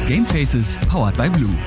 Gamefaces powered by Blue.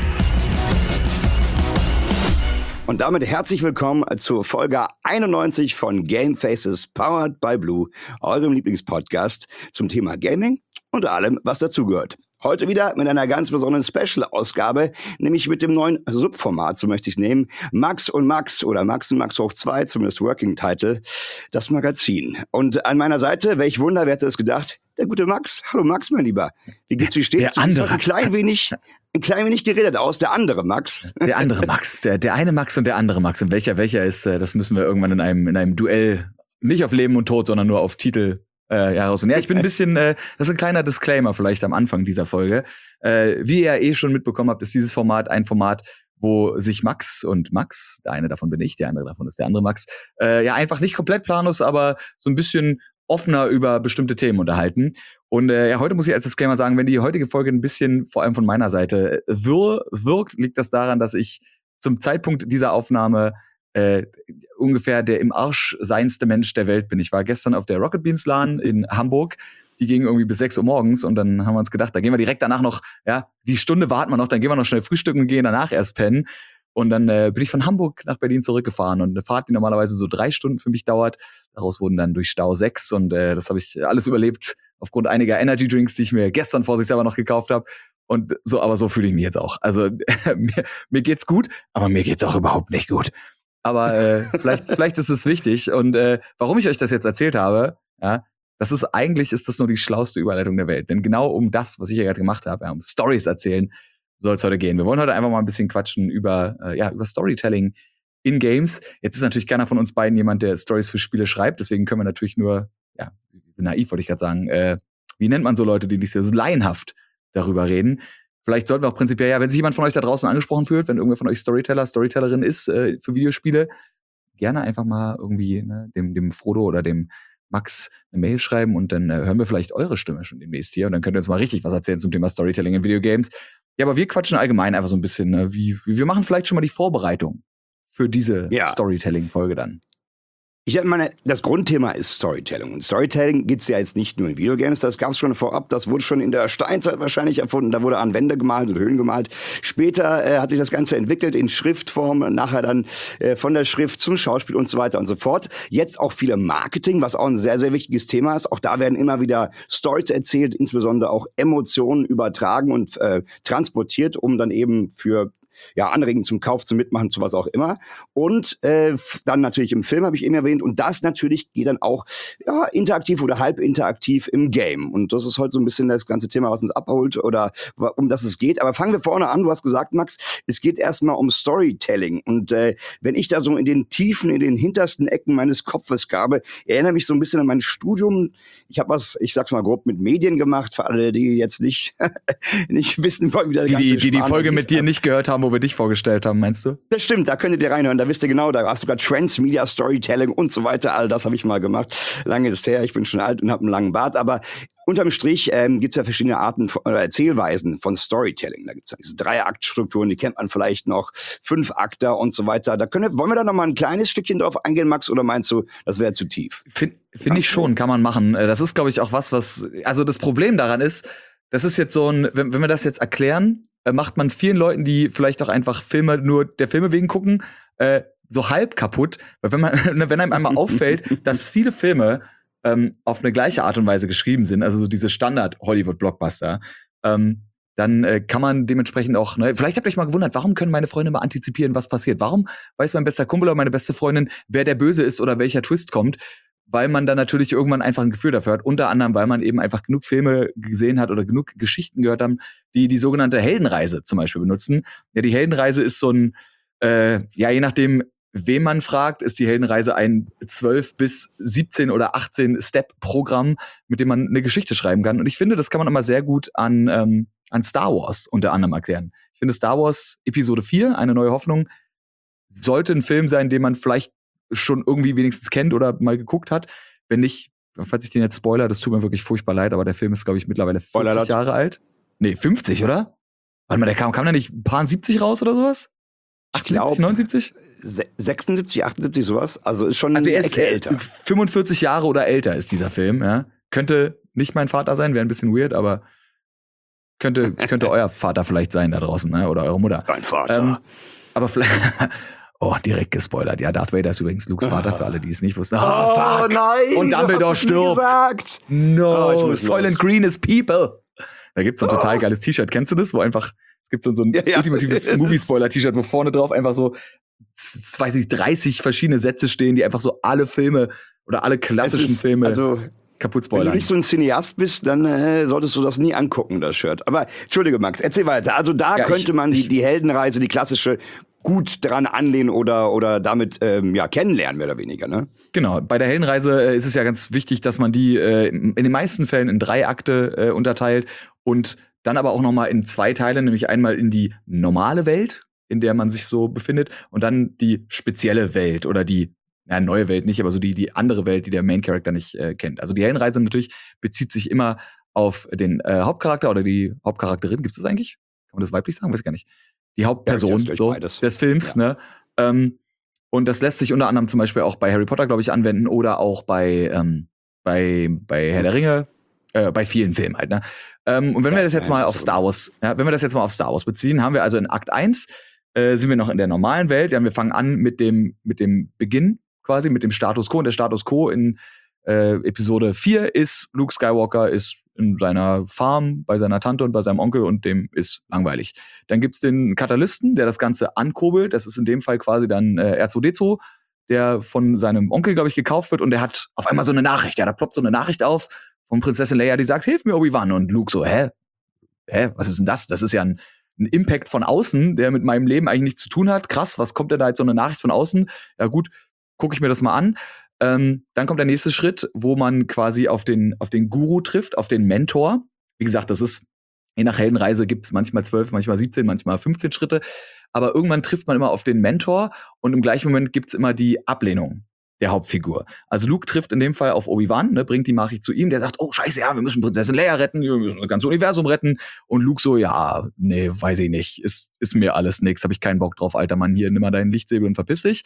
Und damit herzlich willkommen zur Folge 91 von Gamefaces powered by Blue, eurem Lieblingspodcast zum Thema Gaming und allem, was dazugehört. Heute wieder mit einer ganz besonderen Special-Ausgabe, nämlich mit dem neuen Subformat, so möchte ich es nehmen, Max und Max oder Max und Max hoch 2, zumindest Working Title, das Magazin. Und an meiner Seite, welch Wunder, wer hätte es gedacht, der gute Max. Hallo Max, mein Lieber. Wie geht's, wie steht's? Der andere. Ein klein wenig geredet aus, der andere Max. Der andere Max, der eine Max und der andere Max. Und welcher ist, das müssen wir irgendwann in einem Duell, nicht auf Leben und Tod, sondern nur auf Titel heraus. Und ja, ich bin ein bisschen, das ist ein kleiner Disclaimer vielleicht am Anfang dieser Folge. Wie ihr schon mitbekommen habt, ist dieses Format ein Format, wo sich Max und Max, der eine davon bin ich, der andere davon ist der andere Max, einfach nicht komplett planlos, aber so ein bisschen offener über bestimmte Themen unterhalten. Und heute muss ich als Disclaimer sagen, wenn die heutige Folge ein bisschen, vor allem von meiner Seite, wirkt, liegt das daran, dass ich zum Zeitpunkt dieser Aufnahme ungefähr der im Arsch seinste Mensch der Welt bin. Ich war gestern auf der Rocket Beans LAN in Hamburg. Die ging irgendwie bis 6 Uhr morgens und dann haben wir uns gedacht, da gehen wir direkt danach noch, die Stunde warten wir noch, dann gehen wir noch schnell frühstücken und gehen danach erst pennen. Und dann bin ich von Hamburg nach Berlin zurückgefahren und eine Fahrt, die normalerweise so 3 Stunden für mich dauert. Daraus wurden dann durch Stau 6 und das habe ich alles überlebt aufgrund einiger Energy Drinks, die ich mir gestern vorsichtshalber noch gekauft habe. Und so, aber so fühle ich mich jetzt auch. Also mir geht's gut, aber mir geht's auch überhaupt nicht gut. Aber vielleicht ist es wichtig. Und warum ich euch das jetzt erzählt habe, das ist nur die schlauste Überleitung der Welt. Denn genau um das, was ich hier gerade gemacht habe, um Stories erzählen, soll es heute gehen. Wir wollen heute einfach mal ein bisschen quatschen über Storytelling in Games. Jetzt ist natürlich keiner von uns beiden jemand, der Stories für Spiele schreibt. Deswegen können wir natürlich nur, naiv wollte ich gerade sagen, wie nennt man so Leute, die nicht so laienhaft darüber reden. Vielleicht sollten wir auch prinzipiell, wenn sich jemand von euch da draußen angesprochen fühlt, wenn irgendwer von euch Storytellerin ist für Videospiele, gerne einfach mal irgendwie dem Frodo oder dem Max eine Mail schreiben und dann hören wir vielleicht eure Stimme schon demnächst hier und dann könnt ihr uns mal richtig was erzählen zum Thema Storytelling in Videogames. Ja, aber wir quatschen allgemein einfach so ein bisschen, wir machen vielleicht schon mal die Vorbereitung für diese Storytelling-Folge dann. Ich meine, das Grundthema ist Storytelling. Und Storytelling gibt's ja jetzt nicht nur in Videogames, das gab's schon vorab, das wurde schon in der Steinzeit wahrscheinlich erfunden, da wurde an Wände gemalt und Höhlen gemalt. Später hat sich das Ganze entwickelt in Schriftform, nachher dann von der Schrift zum Schauspiel und so weiter und so fort. Jetzt auch viel im Marketing, was auch ein sehr, sehr wichtiges Thema ist. Auch da werden immer wieder Stories erzählt, insbesondere auch Emotionen übertragen und transportiert, um dann eben für anregen zum Kauf, zum Mitmachen, zu was auch immer. Und dann natürlich im Film, habe ich eben erwähnt. Und das natürlich geht dann auch interaktiv oder halb interaktiv im Game. Und das ist heute so ein bisschen das ganze Thema, was uns abholt oder um das es geht. Aber fangen wir vorne an. Du hast gesagt, Max, es geht erstmal um Storytelling. Und wenn ich da so in den Tiefen, in den hintersten Ecken meines Kopfes grabe, erinnere mich so ein bisschen an mein Studium. Ich habe was, ich sag's mal grob, mit Medien gemacht, für alle, die jetzt nicht wissen, wie der ganze die Folge mit dir nicht gehört haben, wo wir dich vorgestellt haben, meinst du? Das stimmt, da könnt ihr reinhören, da wisst ihr genau, da hast du sogar Transmedia Storytelling und so weiter, all das habe ich mal gemacht. Lange ist es her, ich bin schon alt und habe einen langen Bart, aber unterm Strich gibt's ja verschiedene Arten oder Erzählweisen von Storytelling. Da gibt's ja diese 3-Akt-Strukturen, die kennt man vielleicht noch, 5-Akter und so weiter. Wollen wir da noch mal ein kleines Stückchen drauf eingehen, Max, oder meinst du, das wäre zu tief? Finde ich schon, kann man machen. Das ist, glaube ich, auch also das Problem daran ist, das ist jetzt so wenn wir das jetzt erklären, macht man vielen Leuten, die vielleicht auch einfach Filme nur der Filme wegen gucken, so halb kaputt. Weil wenn einem einmal auffällt, dass viele Filme auf eine gleiche Art und Weise geschrieben sind, also so diese Standard-Hollywood-Blockbuster, dann kann man dementsprechend auch, vielleicht habt ihr euch mal gewundert, warum können meine Freunde mal antizipieren, was passiert? Warum weiß mein bester Kumpel oder meine beste Freundin, wer der Böse ist oder welcher Twist kommt? Weil man dann natürlich irgendwann einfach ein Gefühl dafür hat. Unter anderem, weil man eben einfach genug Filme gesehen hat oder genug Geschichten gehört haben, die sogenannte Heldenreise zum Beispiel benutzen. Ja, die Heldenreise ist so ein, je nachdem, wen man fragt, ist die Heldenreise ein 12 bis 17 oder 18 Step-Programm, mit dem man eine Geschichte schreiben kann. Und ich finde, das kann man immer sehr gut an Star Wars unter anderem erklären. Ich finde, Star Wars Episode 4, Eine neue Hoffnung, sollte ein Film sein, den man vielleicht schon irgendwie wenigstens kennt oder mal geguckt hat. Wenn nicht, falls ich den jetzt spoiler, das tut mir wirklich furchtbar leid, aber der Film ist, glaube ich, mittlerweile 40 Jahre alt. Nee, 50, oder? Warte mal, der kam da nicht ein paar 70 raus oder sowas? 78, 79? 76, 78, sowas. Also ist schon also eine Ecke älter. 45 Jahre oder älter ist dieser Film, ja. Könnte nicht mein Vater sein, wäre ein bisschen weird, aber Könnte euer Vater vielleicht sein da draußen, ne? Oder eure Mutter. Dein Vater. Aber vielleicht. Oh, direkt gespoilert. Ja, Darth Vader ist übrigens Lukes Vater, für alle, die es nicht wussten. Oh, Fuck. nein! Und Dumbledore hast du nie stirbt. gesagt. No, Ich muss Soylent los. Green is people. Da gibt's so ein total geiles T-Shirt. Kennst du das? Wo einfach, es gibt so ein Ja. ultimatives Movie-Spoiler-T-Shirt, wo vorne drauf einfach so, weiß ich, 30 verschiedene Sätze stehen, die einfach so alle Filme oder alle klassischen Filme Also, kaputt wenn du spoilern. nicht so ein Cineast bist, dann solltest du das nie angucken, das Shirt. Aber, Entschuldige, Max, erzähl weiter. Also da Ja, könnte man die Heldenreise, die klassische, gut dran anlehnen oder damit kennenlernen, mehr oder weniger, ne? Genau, bei der Heldenreise ist es ja ganz wichtig, dass man die in den meisten Fällen in 3 Akte unterteilt und dann aber auch noch mal in 2 Teile, nämlich einmal in die normale Welt, in der man sich so befindet, und dann die spezielle Welt oder die neue Welt nicht, aber so die andere Welt, die der Main Character nicht kennt. Also die Heldenreise natürlich bezieht sich immer auf den Hauptcharakter oder die Hauptcharakterin. Gibt es das eigentlich? Kann man das weiblich sagen? Weiß ich gar nicht. Die Hauptperson Ja, so, beides. des Films, Ja. ne? Und das lässt sich unter anderem zum Beispiel auch bei Harry Potter, glaube ich, anwenden oder auch bei Herr der Ringe, bei vielen Filmen halt, ne? Und wenn wir das jetzt mal auf Star Wars, wenn wir das jetzt mal auf Star Wars beziehen, haben wir also in Akt 1 sind wir noch in der normalen Welt. Ja, wir fangen an mit dem Beginn quasi, mit dem Status Quo. Und der Status Quo in Episode 4 ist, Luke Skywalker ist in seiner Farm bei seiner Tante und bei seinem Onkel und dem ist langweilig. Dann gibt's den Katalysten, der das Ganze ankurbelt. Das ist in dem Fall quasi dann R2D2, der von seinem Onkel, glaube ich, gekauft wird und der hat auf einmal so eine Nachricht. Ja, da ploppt so eine Nachricht auf von Prinzessin Leia, die sagt, hilf mir, Obi-Wan. Und Luke so, was ist denn das? Das ist ja ein Impact von außen, der mit meinem Leben eigentlich nichts zu tun hat. Krass, was kommt denn da jetzt so eine Nachricht von außen? Ja gut, gucke ich mir das mal an. Dann kommt der nächste Schritt, wo man quasi auf den Guru trifft, auf den Mentor. Wie gesagt, das ist, je nach Heldenreise gibt's manchmal 12, manchmal 17, manchmal 15 Schritte. Aber irgendwann trifft man immer auf den Mentor und im gleichen Moment gibt's immer die Ablehnung der Hauptfigur. Also Luke trifft in dem Fall auf Obi-Wan, ne, bringt die Nachricht zu ihm, der sagt, oh scheiße, ja, wir müssen Prinzessin Leia retten, wir müssen das ganze Universum retten. Und Luke so, ja, nee, weiß ich nicht, ist mir alles nix, hab ich keinen Bock drauf, alter Mann, hier, nimm mal deinen Lichtsäbel und verpiss dich.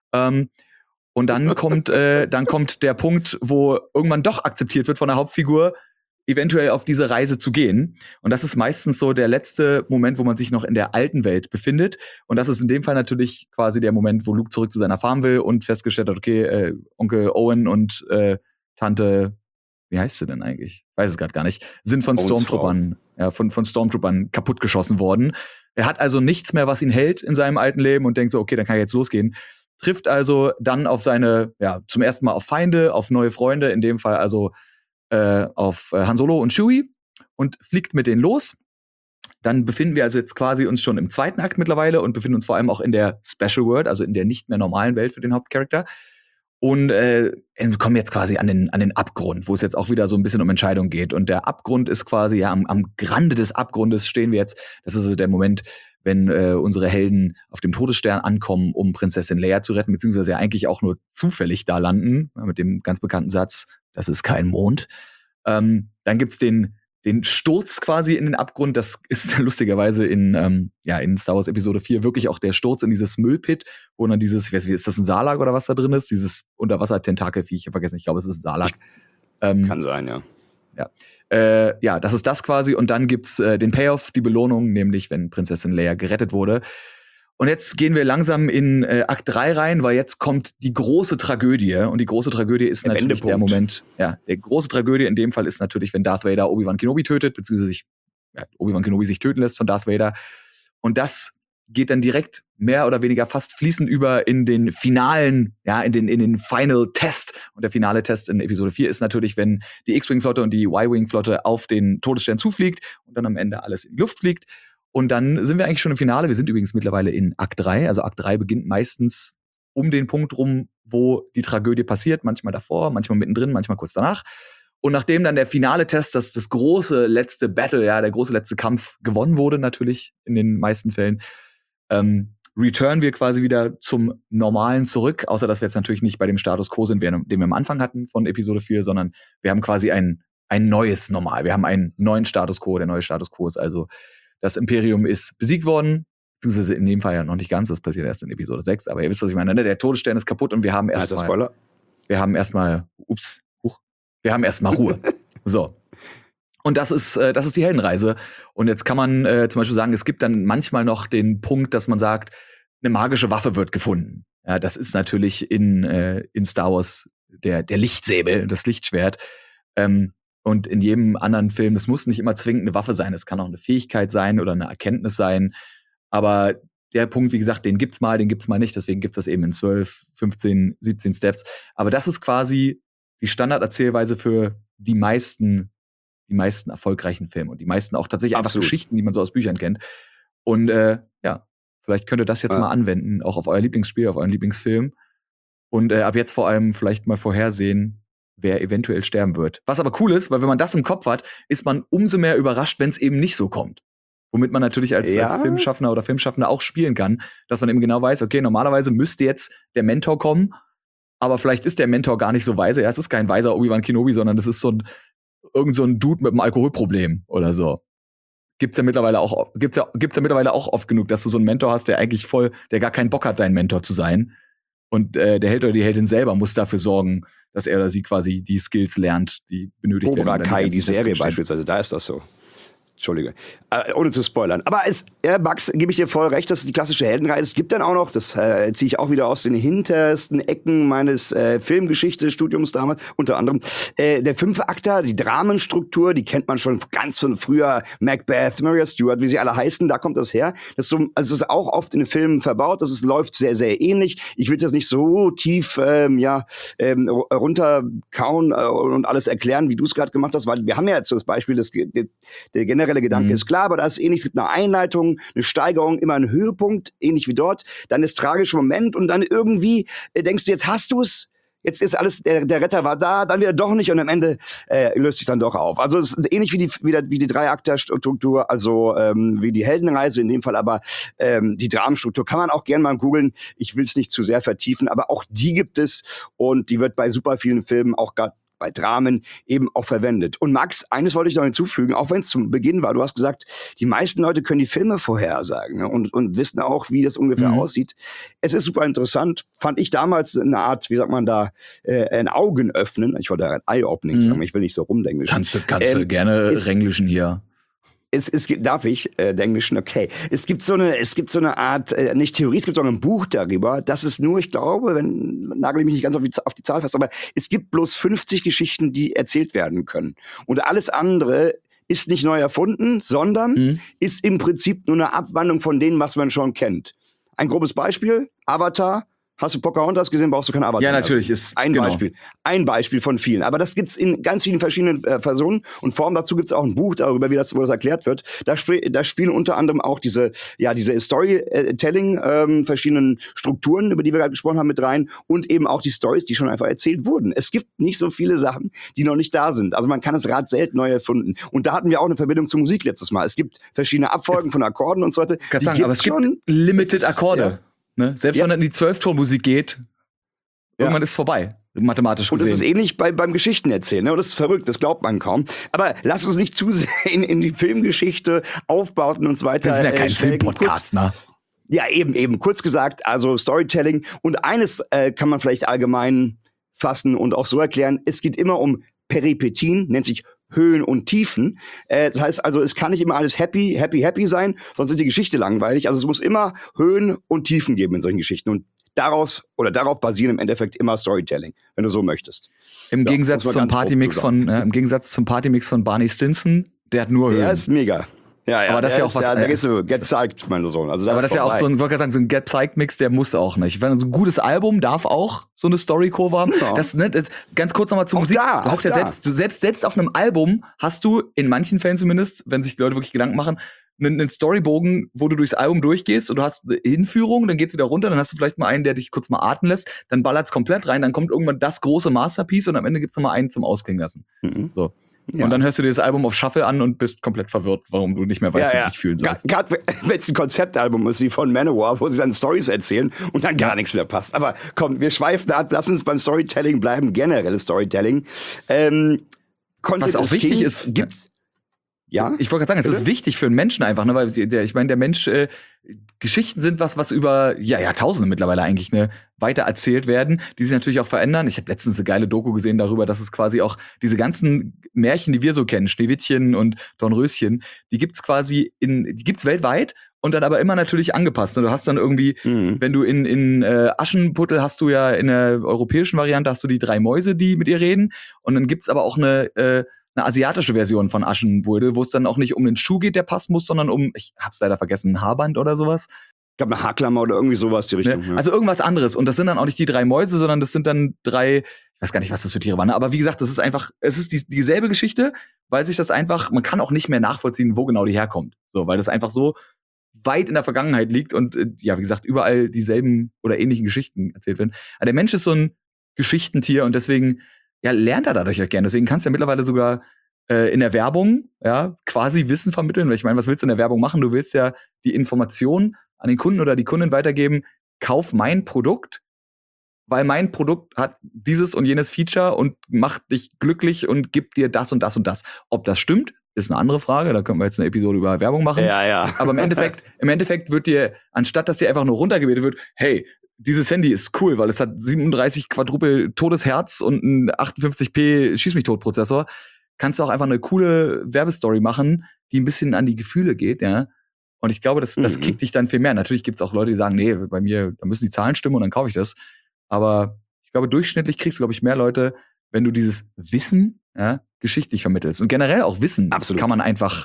Und dann kommt der Punkt, wo irgendwann doch akzeptiert wird von der Hauptfigur, eventuell auf diese Reise zu gehen. Und das ist meistens so der letzte Moment, wo man sich noch in der alten Welt befindet. Und das ist in dem Fall natürlich quasi der Moment, wo Luke zurück zu seiner Farm will und festgestellt hat, okay, Onkel Owen und Tante, wie heißt sie denn eigentlich? Weiß es gerade gar nicht, sind von Stormtroopern, von Stormtroopern kaputtgeschossen worden. Er hat also nichts mehr, was ihn hält in seinem alten Leben und denkt so, okay, dann kann ich jetzt losgehen. Trifft also dann auf seine, zum ersten Mal auf Feinde, auf neue Freunde, in dem Fall also auf Han Solo und Chewie und fliegt mit denen los. Dann befinden wir also jetzt quasi uns schon im 2. Akt mittlerweile und befinden uns vor allem auch in der Special World, also in der nicht mehr normalen Welt für den Hauptcharakter. Und kommen jetzt quasi an den Abgrund, wo es jetzt auch wieder so ein bisschen um Entscheidungen geht. Und der Abgrund ist quasi, am Rande des Abgrundes stehen wir jetzt. Das ist also der Moment, wenn unsere Helden auf dem Todesstern ankommen, um Prinzessin Leia zu retten, beziehungsweise ja eigentlich auch nur zufällig da landen, mit dem ganz bekannten Satz, das ist kein Mond. Dann gibt's den Sturz quasi in den Abgrund. Das ist lustigerweise in Star Wars Episode 4 wirklich auch der Sturz in dieses Müllpit, wo dann dieses, ich weiß nicht, ist das ein Salak oder was da drin ist? Dieses Unterwasser-Tentakelviech, ich habe vergessen, ich glaube, es ist ein Salak. Kann sein, ja. Das ist das quasi. Und dann gibt's den Payoff, die Belohnung, nämlich wenn Prinzessin Leia gerettet wurde. Und jetzt gehen wir langsam in Akt 3 rein, weil jetzt kommt die große Tragödie. Und die große Tragödie ist Der natürlich der Wendepunkt. Moment, der große Tragödie in dem Fall ist natürlich, wenn Darth Vader Obi-Wan Kenobi tötet, beziehungsweise Obi-Wan Kenobi sich töten lässt von Darth Vader. Und das geht dann direkt mehr oder weniger fast fließend über in den finalen, in den Final Test. Und der finale Test in Episode 4 ist natürlich, wenn die X-Wing-Flotte und die Y-Wing-Flotte auf den Todesstern zufliegt und dann am Ende alles in die Luft fliegt. Und dann sind wir eigentlich schon im Finale. Wir sind übrigens mittlerweile in Akt 3. Also Akt 3 beginnt meistens um den Punkt rum, wo die Tragödie passiert. Manchmal davor, manchmal mittendrin, manchmal kurz danach. Und nachdem dann der finale Test, das große letzte Battle, der große letzte Kampf gewonnen wurde, natürlich in den meisten Fällen, returnen wir quasi wieder zum Normalen zurück. Außer, dass wir jetzt natürlich nicht bei dem Status Quo sind, den wir am Anfang hatten von Episode 4, sondern wir haben quasi ein neues Normal. Wir haben einen neuen Status Quo. Der neue Status Quo ist also, das Imperium ist besiegt worden, beziehungsweise in dem Fall ja noch nicht ganz, das passiert erst in Episode 6, aber ihr wisst, was ich meine, ne? Der Todesstern ist kaputt und wir haben erstmal Ruhe. So. Und das ist die Heldenreise. Und jetzt kann man zum Beispiel sagen, es gibt dann manchmal noch den Punkt, dass man sagt, eine magische Waffe wird gefunden. Ja, das ist natürlich in Star Wars der Lichtsäbel, das Lichtschwert. Und in jedem anderen Film, das muss nicht immer zwingend eine Waffe sein. Es kann auch eine Fähigkeit sein oder eine Erkenntnis sein. Aber der Punkt, wie gesagt, den gibt's mal nicht. Deswegen gibt's das eben in 12, 15, 17 Steps. Aber das ist quasi die Standarderzählweise für die meisten erfolgreichen Filme und die meisten auch tatsächlich einfach Geschichten, die man so aus Büchern kennt. Und ja, vielleicht könnt ihr das jetzt mal anwenden, auch auf euer Lieblingsspiel, auf euren Lieblingsfilm. Und ab jetzt vor allem vielleicht mal vorhersehen, wer eventuell sterben wird. Was aber cool ist, weil wenn man das im Kopf hat, ist man umso mehr überrascht, wenn es eben nicht so kommt. Womit man natürlich als Filmschaffender oder Filmschaffender auch spielen kann, dass man eben genau weiß, okay, normalerweise müsste jetzt der Mentor kommen, aber vielleicht ist der Mentor gar nicht so weise. Ja, es ist kein weiser Obi-Wan Kenobi, sondern das ist irgend so ein Dude mit einem Alkoholproblem oder so. Gibt's ja mittlerweile auch oft genug, dass du so einen Mentor hast, der gar keinen Bock hat, dein Mentor zu sein. Und der Held oder die Heldin selber muss dafür sorgen, dass er oder sie quasi die Skills lernt, die benötigt werden. Cobra Kai, die Serie beispielsweise, da ist das so. Entschuldige, ohne zu spoilern. Aber Max, gebe ich dir voll recht, das ist die klassische Heldenreise. Es gibt dann auch noch, das ziehe ich auch wieder aus den hintersten Ecken meines Filmgeschichte-Studiums damals, unter anderem, der 5-Akter, die Dramenstruktur, die kennt man schon ganz von früher, Macbeth, Maria Stuart, wie sie alle heißen, da kommt das her. Das ist so, also es ist auch oft in den Filmen verbaut, läuft sehr, sehr ähnlich. Ich will es jetzt nicht so tief runterkauen und alles erklären, wie du es gerade gemacht hast, weil wir haben ja jetzt das Beispiel, der generelle Gedanke ist klar, aber da ist ähnlich, es gibt eine Einleitung, eine Steigerung, immer einen Höhepunkt, ähnlich wie dort, dann ist tragischer Moment und dann irgendwie denkst du, jetzt hast du es, jetzt ist alles, der Retter war da, dann wieder doch nicht und am Ende löst sich dann doch auf. Also es ist ähnlich wie die 3-Akter-Struktur, also wie die Heldenreise in dem Fall, aber die Dramenstruktur kann man auch gerne mal googeln. Ich will es nicht zu sehr vertiefen, aber auch die gibt es und die wird bei super vielen Filmen auch gerade bei Dramen eben auch verwendet. Und Max, eines wollte ich noch hinzufügen, auch wenn es zum Beginn war, du hast gesagt, die meisten Leute können die Filme vorhersagen, ne, und wissen auch, wie das ungefähr aussieht. Es ist super interessant, fand ich damals eine Art, wie sagt man da, ein Augenöffnen. Ich wollte ein Eye-Opening sagen, ich will nicht so rumdenken. Kannst du gerne Renglischen hier. Es gibt, darf ich, Englischen, okay. Es gibt so eine Art, nicht Theorie, es gibt so ein Buch darüber, das ist nur, ich glaube, nagel ich mich nicht ganz auf die Zahl fest, aber es gibt bloß 50 Geschichten, die erzählt werden können. Und alles andere ist nicht neu erfunden, sondern ist im Prinzip nur eine Abwandlung von dem, was man schon kennt. Ein grobes Beispiel, Avatar. Hast du Pocahontas gesehen, brauchst du kein Avatar. Ja, natürlich. Ist ein Beispiel. Ein Beispiel von vielen. Aber das gibt's in ganz vielen verschiedenen Versionen und Formen. Dazu gibt's auch ein Buch darüber, wo das erklärt wird. Da spielen unter anderem auch diese Storytelling, verschiedenen Strukturen, über die wir gerade gesprochen haben, mit rein. Und eben auch die Stories, die schon einfach erzählt wurden. Es gibt nicht so viele Sachen, die noch nicht da sind. Also man kann das Rad selten neu erfinden. Und da hatten wir auch eine Verbindung zur Musik letztes Mal. Es gibt verschiedene Abfolgen von Akkorden und so weiter. Aber es gibt limited Akkorde. Ja. Ne? Selbst wenn es in die 12-Ton-Musik geht, irgendwann ist vorbei, mathematisch gesehen. Und das ist ähnlich beim Geschichtenerzählen, ne? Und das ist verrückt, das glaubt man kaum. Aber lass uns nicht zu sehr in die Filmgeschichte, Aufbauten und so weiter. Wir sind ja kein Filmpodcast, ne? Ja, eben. Kurz gesagt, also Storytelling. Und eines kann man vielleicht allgemein fassen und auch so erklären, es geht immer um Peripetien, nennt sich Höhen und Tiefen. Das heißt also, es kann nicht immer alles happy sein, sonst ist die Geschichte langweilig. Also es muss immer Höhen und Tiefen geben in solchen Geschichten. Und darauf basieren im Endeffekt immer Storytelling, wenn du so möchtest. Im Gegensatz zum Partymix von Barney Stinson, der hat nur Höhen. Der ist mega. Ja, aber das ist ja auch was. Der ist so Get Psyched, mein Sohn. Also aber das ist ja auch so ein, so ein Get Psyched Mix, der muss auch nicht. Wenn so ein gutes Album darf auch so eine Story-Kurve haben. Ja. Das ganz kurz nochmal zur Musik. Du hast ja selbst auf einem Album hast du in manchen Fällen zumindest, wenn sich die Leute wirklich Gedanken machen, einen Storybogen, wo du durchs Album durchgehst und du hast eine Hinführung, dann geht's wieder runter, dann hast du vielleicht mal einen, der dich kurz mal atmen lässt, dann ballert's komplett rein, dann kommt irgendwann das große Masterpiece und am Ende gibt's noch mal einen zum Ausklingen lassen. So. Ja. Und dann hörst du dir das Album auf Shuffle an und bist komplett verwirrt, warum du nicht mehr weißt, wie du dich fühlen sollst. Gerade wenn es ein Konzeptalbum ist, wie von Manowar, wo sie dann Stories erzählen und dann gar nichts mehr passt. Aber komm, wir schweifen ab, lass uns beim Storytelling bleiben, generelles Storytelling. Was auch wichtig ist, gibt's. Ja? Ich wollte gerade sagen, es ist wichtig für einen Menschen einfach, ne, weil der Mensch, Geschichten sind was über Jahrtausende mittlerweile eigentlich, ne, weiter erzählt werden, die sich natürlich auch verändern. Ich habe letztens eine geile Doku gesehen darüber, dass es quasi auch diese ganzen Märchen, die wir so kennen, Schneewittchen und Dornröschen, die gibt's weltweit und dann aber immer natürlich angepasst. Du hast dann irgendwie, wenn du in Aschenputtel hast du ja in der europäischen Variante hast du die 3 Mäuse, die mit ihr reden. Und dann gibt's aber auch eine asiatische Version von Aschenputtel, wo es dann auch nicht um den Schuh geht, der passen muss, sondern ich hab's leider vergessen, ein Haarband oder sowas. Ich glaube, eine Haarklammer oder irgendwie sowas die Richtung. Ne? Ja. Also irgendwas anderes. Und das sind dann auch nicht die 3 Mäuse, sondern das sind dann 3, ich weiß gar nicht, was das für Tiere waren. Ne? Aber wie gesagt, es ist dieselbe Geschichte, weil sich das einfach, man kann auch nicht mehr nachvollziehen, wo genau die herkommt. So, weil das einfach so weit in der Vergangenheit liegt und ja, wie gesagt, überall dieselben oder ähnlichen Geschichten erzählt werden. Aber der Mensch ist so ein Geschichtentier und deswegen, ja, lernt er dadurch auch gerne. Deswegen kannst du ja mittlerweile sogar in der Werbung, ja, quasi Wissen vermitteln. Weil ich meine, was willst du in der Werbung machen? Du willst ja die Information an den Kunden oder die Kundin weitergeben, kauf mein Produkt, weil mein Produkt hat dieses und jenes Feature und macht dich glücklich und gibt dir das und das und das. Ob das stimmt, ist eine andere Frage. Da können wir jetzt eine Episode über Werbung machen. Ja. Aber im Endeffekt wird dir, anstatt dass dir einfach nur runtergebetet wird, hey, dieses Handy ist cool, weil es hat 37 Quadruple Todesherz und einen 58p Schieß-mich-tot-Prozessor, kannst du auch einfach eine coole Werbestory machen, die ein bisschen an die Gefühle geht, ja. Und ich glaube, das kickt dich dann viel mehr. Natürlich gibt's auch Leute, die sagen, nee, bei mir, da müssen die Zahlen stimmen und dann kaufe ich das. Aber ich glaube, durchschnittlich kriegst du, glaube ich, mehr Leute, wenn du dieses Wissen, ja, geschichtlich vermittelst. Und generell auch Wissen Absolut. kann man einfach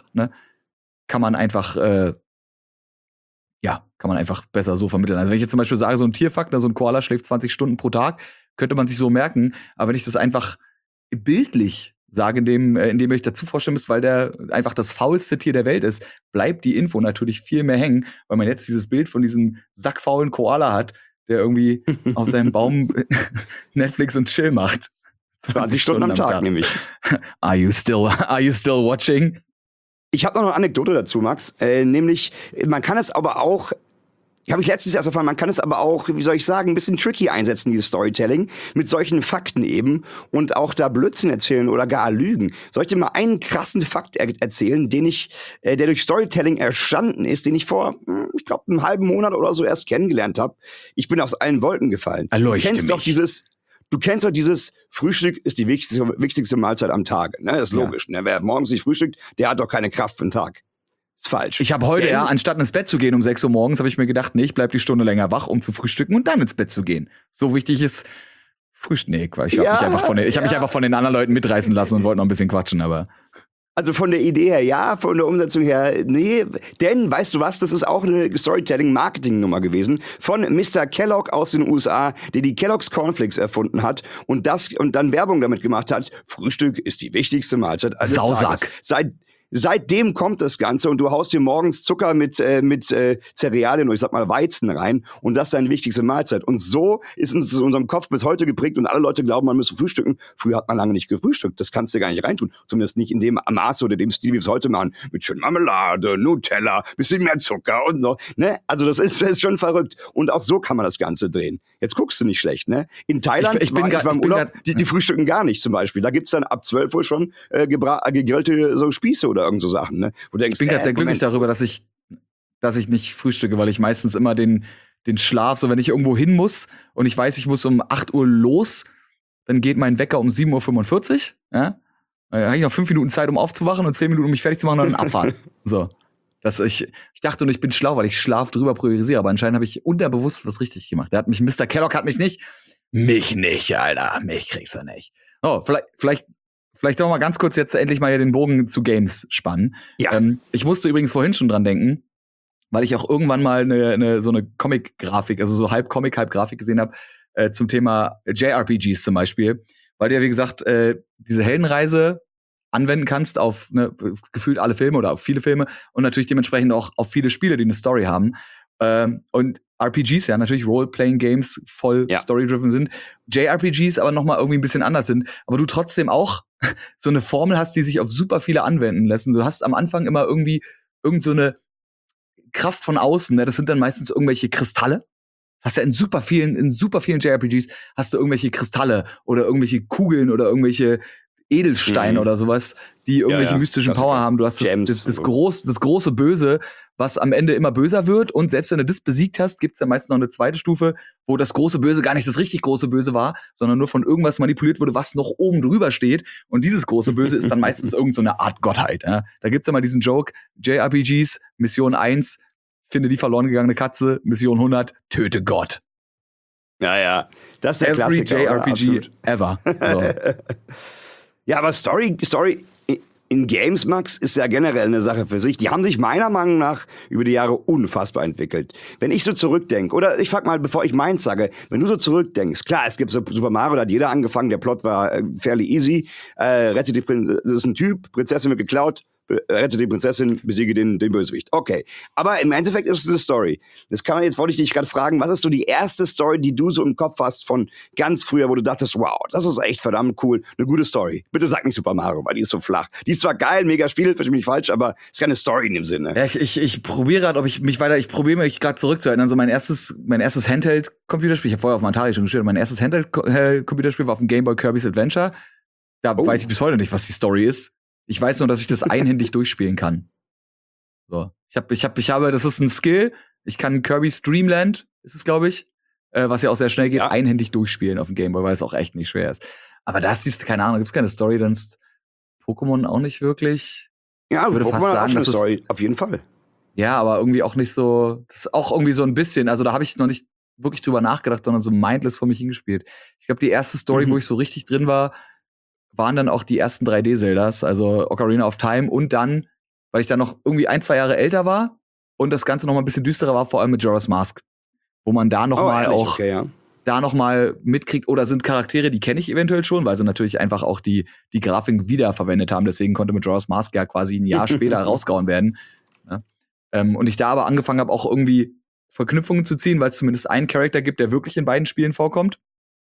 besser so vermitteln. Also wenn ich jetzt zum Beispiel sage, so ein Tierfakt, so ein Koala schläft 20 Stunden pro Tag, könnte man sich so merken. Aber wenn ich das einfach bildlich sage, indem ihr euch dazu vorstellen müsst, weil der einfach das faulste Tier der Welt ist, bleibt die Info natürlich viel mehr hängen, weil man jetzt dieses Bild von diesem sackfaulen Koala hat, der irgendwie auf seinem Baum Netflix und Chill macht. 20 Stunden am Tag nämlich. Are you still watching? Ich habe noch eine Anekdote dazu, Max. Nämlich, man kann es aber auch, habe ich letztens erst erfahren, man kann es aber auch, wie soll ich sagen, ein bisschen tricky einsetzen, dieses Storytelling, mit solchen Fakten eben und auch da Blödsinn erzählen oder gar lügen. Soll ich dir mal einen krassen Fakt erzählen, der durch Storytelling entstanden ist, den ich vor, ich glaube, einem halben Monat oder so erst kennengelernt habe. Ich bin aus allen Wolken gefallen. Erleuchte Du kennst doch dieses Frühstück ist die wichtigste Mahlzeit am Tag. Ne? Das ist logisch. Ne? Wer morgens nicht frühstückt, der hat doch keine Kraft für den Tag. Ist falsch. Ich habe heute, anstatt ins Bett zu gehen um 6 Uhr morgens, habe ich mir gedacht, nee, ich bleib die Stunde länger wach, um zu frühstücken und dann ins Bett zu gehen. So wichtig ist Frühstück. Nee, ich habe mich einfach von den anderen Leuten mitreißen lassen und wollte noch ein bisschen quatschen, aber. Also von der Idee her ja, von der Umsetzung her nee. Denn, weißt du was, das ist auch eine Storytelling-Marketing-Nummer gewesen von Mr. Kellogg aus den USA, der die Kellogg's Cornflakes erfunden hat und dann Werbung damit gemacht hat. Frühstück ist die wichtigste Mahlzeit eines Sausack. Tages. Seitdem kommt das Ganze und du haust dir morgens Zucker mit Cerealien oder ich sag mal Weizen rein und das ist deine wichtigste Mahlzeit. Und so ist uns in unserem Kopf bis heute geprägt und alle Leute glauben, man müsse frühstücken. Früher hat man lange nicht gefrühstückt. Das kannst du gar nicht reintun. Zumindest nicht in dem Maße oder dem Stil, wie wir es heute machen. Mit schön Marmelade, Nutella, bisschen mehr Zucker und so. Ne? Also das ist schon verrückt. Und auch so kann man das Ganze drehen. Jetzt guckst du nicht schlecht, ne? In Thailand, ich war im Urlaub, die frühstücken gar nicht zum Beispiel. Da gibt's dann ab 12 Uhr schon gegrillte so Spieße oder irgend so Sachen, ne? Wo du denkst, ich bin gerade sehr glücklich darüber, dass ich nicht frühstücke, weil ich meistens immer den Schlaf, so wenn ich irgendwo hin muss und ich weiß, ich muss um 8 Uhr los, dann geht mein Wecker um 7:45 Uhr, ja? Dann habe ich noch 5 Minuten Zeit, um aufzuwachen und 10 Minuten, um mich fertig zu machen und dann abfahren. So. Ich dachte und ich bin schlau, weil ich Schlaf drüber priorisiere, aber anscheinend habe ich unterbewusst was richtig gemacht. Mr. Kellogg hat mich nicht. Mich nicht, Alter. Mich kriegst du nicht. Oh, vielleicht doch mal ganz kurz jetzt endlich mal hier den Bogen zu Games spannen. Ja. Ich musste übrigens vorhin schon dran denken, weil ich auch irgendwann mal so eine Comic-Grafik, also so halb Comic, halb Grafik gesehen habe, zum Thema JRPGs zum Beispiel. Weil du ja, wie gesagt, diese Heldenreise anwenden kannst auf gefühlt alle Filme oder auf viele Filme und natürlich dementsprechend auch auf viele Spiele, die eine Story haben. Und RPGs, ja, natürlich Role-Playing-Games voll story-driven sind. JRPGs aber nochmal irgendwie ein bisschen anders sind, aber du trotzdem auch so eine Formel hast, die sich auf super viele anwenden lassen. Du hast am Anfang immer irgendwie so eine Kraft von außen, ne? Das sind dann meistens irgendwelche Kristalle. Hast ja in super vielen JRPGs hast du irgendwelche Kristalle oder irgendwelche Kugeln oder irgendwelche Edelsteine oder sowas, die irgendwelche mystischen Klassiker. Power haben. Du hast das große Böse, was am Ende immer böser wird. Und selbst wenn du das besiegt hast, gibt's dann meistens noch eine zweite Stufe, wo das große Böse gar nicht das richtig große Böse war, sondern nur von irgendwas manipuliert wurde, was noch oben drüber steht. Und dieses große Böse ist dann meistens irgend so eine Art Gottheit. Ja? Da gibt's immer diesen Joke, JRPGs, Mission 1, finde die verloren gegangene Katze, Mission 100, töte Gott. Ja, das ist der Every Klassiker. JRPG ever. So. Ja, aber Story in Games, Max, ist ja generell eine Sache für sich. Die haben sich meiner Meinung nach über die Jahre unfassbar entwickelt. Wenn ich so zurückdenke, oder ich frag mal, bevor ich meins sage, wenn du so zurückdenkst, klar, es gibt so Super Mario, da hat jeder angefangen, der Plot war fairly easy, rettet die Prinzessin, das ist ein Typ, Prinzessin wird geklaut, rette die Prinzessin, besiege den Bösewicht. Okay. Aber im Endeffekt ist es eine Story. Wollte ich dich gerade fragen, was ist so die erste Story, die du so im Kopf hast von ganz früher, wo du dachtest, wow, das ist echt verdammt cool, eine gute Story. Bitte sag nicht Super Mario, weil die ist so flach. Die ist zwar geil, mega Spiel, verstehe mich nicht falsch, aber ist keine Story in dem Sinne. Ja, ich probiere gerade, ich probiere mich gerade zurückzuerinnern. So mein erstes Handheld-Computerspiel, ich habe vorher auf dem Atari schon gespielt, mein erstes Handheld-Computerspiel war auf dem Game Boy Kirby's Adventure. Da weiß ich bis heute nicht, was die Story ist. Ich weiß nur, dass ich das einhändig durchspielen kann. So. Ich habe, das ist ein Skill. Ich kann Kirby's Dream Land, ist es, glaube ich, was ja auch sehr schnell geht, einhändig durchspielen auf dem Gameboy, weil es auch echt nicht schwer ist. Aber da ist keine Ahnung, gibt's keine Story, dann ist Pokémon auch nicht wirklich. Ja, ich würde fast sagen, das ist Story, auf jeden Fall. Ja, aber irgendwie auch nicht so, das ist auch irgendwie so ein bisschen, also da habe ich noch nicht wirklich drüber nachgedacht, sondern so mindless vor mich hingespielt. Ich glaube, die erste Story, wo ich so richtig drin war, waren dann auch die ersten 3D-Zeldas, also Ocarina of Time und dann, weil ich dann noch irgendwie 1-2 Jahre älter war und das Ganze noch mal ein bisschen düsterer war, vor allem mit Majora's Mask, wo man da noch mal auch da noch mal mitkriegt, oder sind Charaktere, die kenne ich eventuell schon, weil sie natürlich einfach auch die Grafik wiederverwendet haben, deswegen konnte Majora's Mask ja quasi ein Jahr später rausgehauen werden. Ja. Und ich da aber angefangen habe, auch irgendwie Verknüpfungen zu ziehen, weil es zumindest einen Charakter gibt, der wirklich in beiden Spielen vorkommt.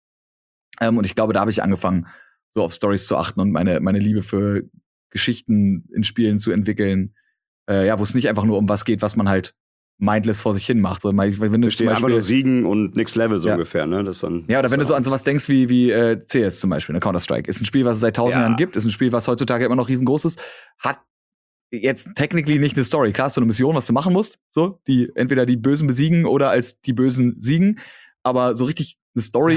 Und ich glaube, da habe ich angefangen, so auf Stories zu achten und meine Liebe für Geschichten in Spielen zu entwickeln, wo es nicht einfach nur um was geht, was man halt mindless vor sich hin macht. So, wenn du zum Beispiel einfach nur siegen und next Level so ungefähr, ne? Das dann, oder wenn du so an sowas denkst wie CS zum Beispiel, ne? Counter-Strike. Ist ein Spiel, was es seit 1000 Jahren gibt, ist ein Spiel, was heutzutage immer noch riesengroß ist, hat jetzt technically nicht eine Story. Klar, hast du eine Mission, was du machen musst, so, die entweder die Bösen besiegen oder als die Bösen siegen, aber so richtig eine Story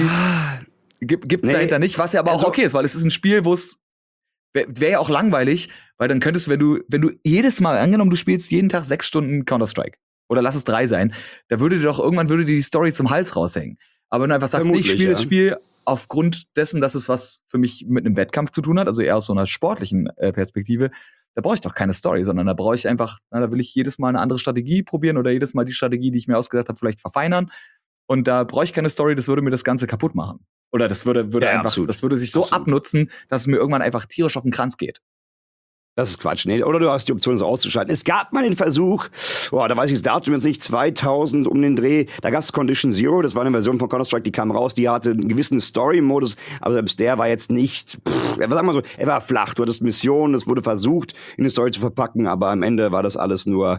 gibt's dahinter nicht, was ja aber auch okay ist, weil es ist ein Spiel, wo es wäre ja auch langweilig, weil dann könntest du, wenn du jedes Mal, angenommen, du spielst jeden Tag 6 Stunden Counter-Strike oder lass es 3 sein, da würde dir doch irgendwann die Story zum Hals raushängen. Aber wenn du einfach sagst, ich spiele das Spiel aufgrund dessen, dass es was für mich mit einem Wettkampf zu tun hat, also eher aus so einer sportlichen Perspektive, da brauche ich doch keine Story, sondern da brauche ich einfach, da will ich jedes Mal eine andere Strategie probieren oder jedes Mal die Strategie, die ich mir ausgedacht habe, vielleicht verfeinern. Und da brauche ich keine Story, das würde mir das Ganze kaputt machen. Oder das würde einfach, absolut. Das würde sich so abnutzen, dass es mir irgendwann einfach tierisch auf den Kranz geht. Das ist Quatsch. Nee, oder du hast die Option, so auszuschalten. Es gab mal den Versuch, da weiß ich das Datum jetzt nicht, 2000 um den Dreh, da gab es Condition Zero, das war eine Version von Counter-Strike, die kam raus, die hatte einen gewissen Story-Modus, aber selbst der war jetzt nicht, sagen wir so, er war flach. Du hattest Missionen, es wurde versucht, in eine Story zu verpacken, aber am Ende war das alles nur,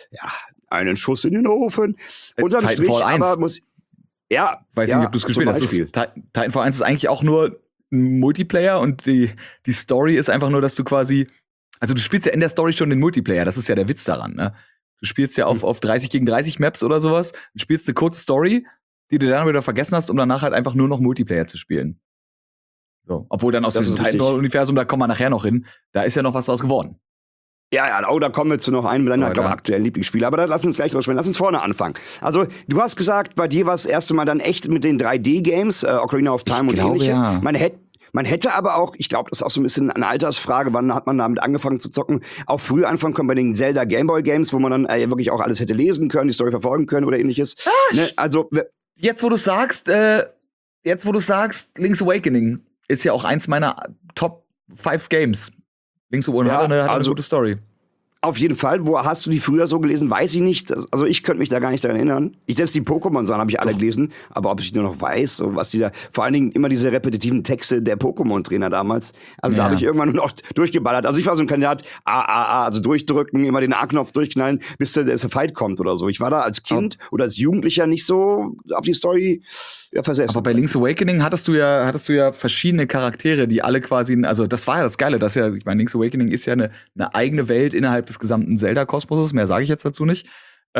einen Schuss in den Ofen. Unterm Strich, aber weiß nicht, ob du es gespielt hast. Titanfall 1 ist eigentlich auch nur ein Multiplayer und die Story ist einfach nur, dass du quasi, also du spielst ja in der Story schon den Multiplayer, das ist ja der Witz daran, ne? Du spielst ja auf 30 gegen 30 Maps oder sowas, du spielst eine kurze Story, die du dann wieder vergessen hast, um danach halt einfach nur noch Multiplayer zu spielen. So, obwohl dann aus diesem Titanfall-Universum, da kommen wir nachher noch hin, da ist ja noch was draus geworden. Da kommen wir zu noch einem deiner aktuellen Lieblingsspiele. Aber da lass uns gleich rausspielen. Lass uns vorne anfangen. Also, du hast gesagt, bei dir war es das erste Mal dann echt mit den 3D-Games, Ocarina of Time und ähnliche. Ja. Man hätte aber auch, ich glaube, das ist auch so ein bisschen eine Altersfrage, wann hat man damit angefangen zu zocken, auch früh anfangen können bei den Zelda Gameboy Games, wo man dann wirklich auch alles hätte lesen können, die Story verfolgen können oder ähnliches. Ne? Also, jetzt wo du sagst, Link's Awakening ist ja auch eins meiner Top 5 Games. Link's Awakening hat eine gute Story. Auf jeden Fall. Wo hast du die früher so gelesen? Weiß ich nicht. Also ich könnte mich da gar nicht daran erinnern. Ich selbst die Pokémon-Sachen habe ich alle gelesen, aber ob ich nur noch weiß, so was die da, vor allen Dingen immer diese repetitiven Texte der Pokémon-Trainer damals. Also da habe ich irgendwann nur noch durchgeballert. Also ich war so ein Kandidat, also durchdrücken, immer den A-Knopf durchknallen, bis der Fight kommt oder so. Ich war da als Kind oder als Jugendlicher nicht so auf die Story versessen. Aber bei Link's Awakening hattest du ja verschiedene Charaktere, die alle quasi, also das war ja das Geile, ich meine, Link's Awakening ist ja eine eigene Welt innerhalb des gesamten Zelda-Kosmoses, mehr sage ich jetzt dazu nicht.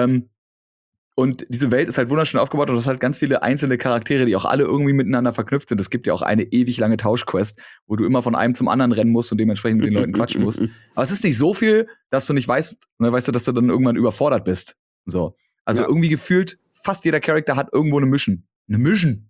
Und diese Welt ist halt wunderschön aufgebaut und das hat halt ganz viele einzelne Charaktere, die auch alle irgendwie miteinander verknüpft sind. Es gibt ja auch eine ewig lange Tauschquest, wo du immer von einem zum anderen rennen musst und dementsprechend mit den Leuten quatschen musst. Aber es ist nicht so viel, dass du nicht weißt, dass du dann irgendwann überfordert bist. So. Also irgendwie gefühlt, fast jeder Charakter hat irgendwo eine Mission. Eine Mission.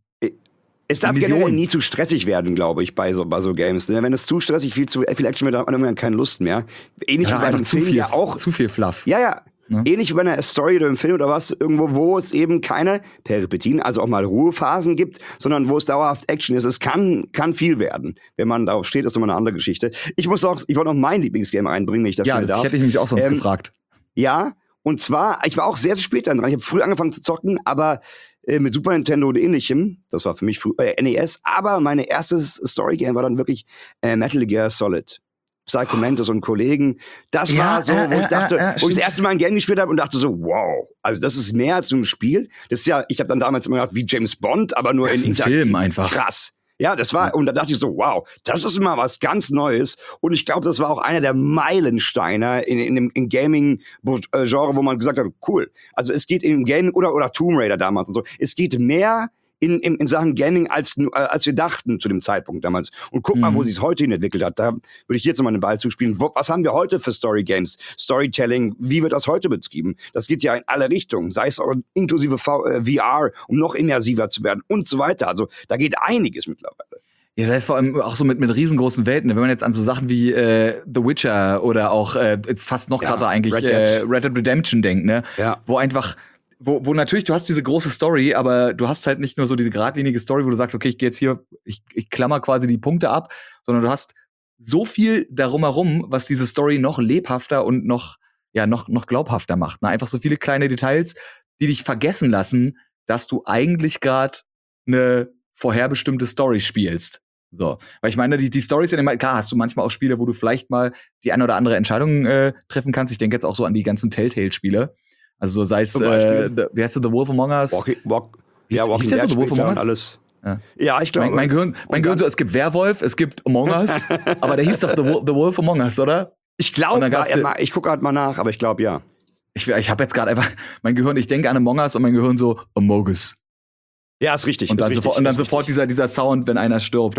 Es darf generell nie zu stressig werden, glaube ich, bei so Games. Wenn es zu stressig, viel Action wird, hat man irgendwann keine Lust mehr. Ähnlich wie bei einem Film ja auch. Zu viel Fluff. Ja. Ähnlich wie bei einer Story oder einem Film oder was, irgendwo, wo es eben keine Peripetien, also auch mal Ruhephasen gibt, sondern wo es dauerhaft Action ist. Es kann viel werden. Wenn man darauf steht, ist nochmal eine andere Geschichte. Ich wollte noch mein Lieblingsgame einbringen, wenn ich das schnell darf. Ja, das hätte ich mich auch sonst gefragt. Ja, und zwar, ich war auch sehr, sehr spät dran. Ich habe früh angefangen zu zocken, aber mit Super Nintendo und ähnlichem. Das war für mich NES. Aber mein erstes Story-Game war dann wirklich Metal Gear Solid. Psycho Mantis und Kollegen. Das war so, wo ich dachte, wo ich das erste Mal ein Game gespielt habe und dachte so, wow, also das ist mehr als nur ein Spiel. Das ist ja, ich habe dann damals immer gedacht, wie James Bond, aber nur in interaktiv. Film einfach. Krass. Ja, das war, und da dachte ich so, wow, das ist mal was ganz Neues. Und ich glaube, das war auch einer der Meilensteine in Gaming-Genre, wo man gesagt hat, cool. Also es geht im Gaming, oder Tomb Raider damals und so, es geht mehr in Sachen Gaming, als wir dachten zu dem Zeitpunkt damals. Und guck mal, wo sich es heute hin entwickelt hat. Da würde ich jetzt nochmal den Ball zuspielen. Was haben wir heute für Story-Games? Storytelling, wie wird das heute betrieben? Das geht ja in alle Richtungen, sei es auch inklusive VR, um noch immersiver zu werden und so weiter. Also da geht einiges mittlerweile. Ja, das heißt vor allem auch so mit riesengroßen Welten. Wenn man jetzt an so Sachen wie The Witcher oder auch fast noch krasser eigentlich Red Dead Redemption denkt, ne? Ja. Wo einfach Wo natürlich, du hast diese große Story, aber du hast halt nicht nur so diese geradlinige Story, wo du sagst, okay, ich gehe jetzt hier, ich klammer quasi die Punkte ab, sondern du hast so viel darum herum, was diese Story noch lebhafter und noch glaubhafter macht. Ne? Einfach so viele kleine Details, die dich vergessen lassen, dass du eigentlich gerade eine vorherbestimmte Story spielst. So, weil ich meine, die Storys sind immer, klar, hast du manchmal auch Spiele, wo du vielleicht mal die eine oder andere Entscheidung treffen kannst. Ich denke jetzt auch so an die ganzen Telltale-Spiele. Also so sei es, wie heißt The Wolf Among Us? Walking Dead so, The Wolf Among Us? Alles. Ja, ich glaube. Mein Gehirn so, es gibt Werwolf, es gibt Among Us, aber der hieß doch The Wolf Among Us, oder? Ich glaube, ich gucke gerade mal nach, aber ich glaube, ja. Ich habe jetzt gerade einfach, mein Gehirn, ich denke an Among Us und mein Gehirn so, Among Us. Ja, ist richtig. Und dann, sofort dieser Sound, wenn einer stirbt.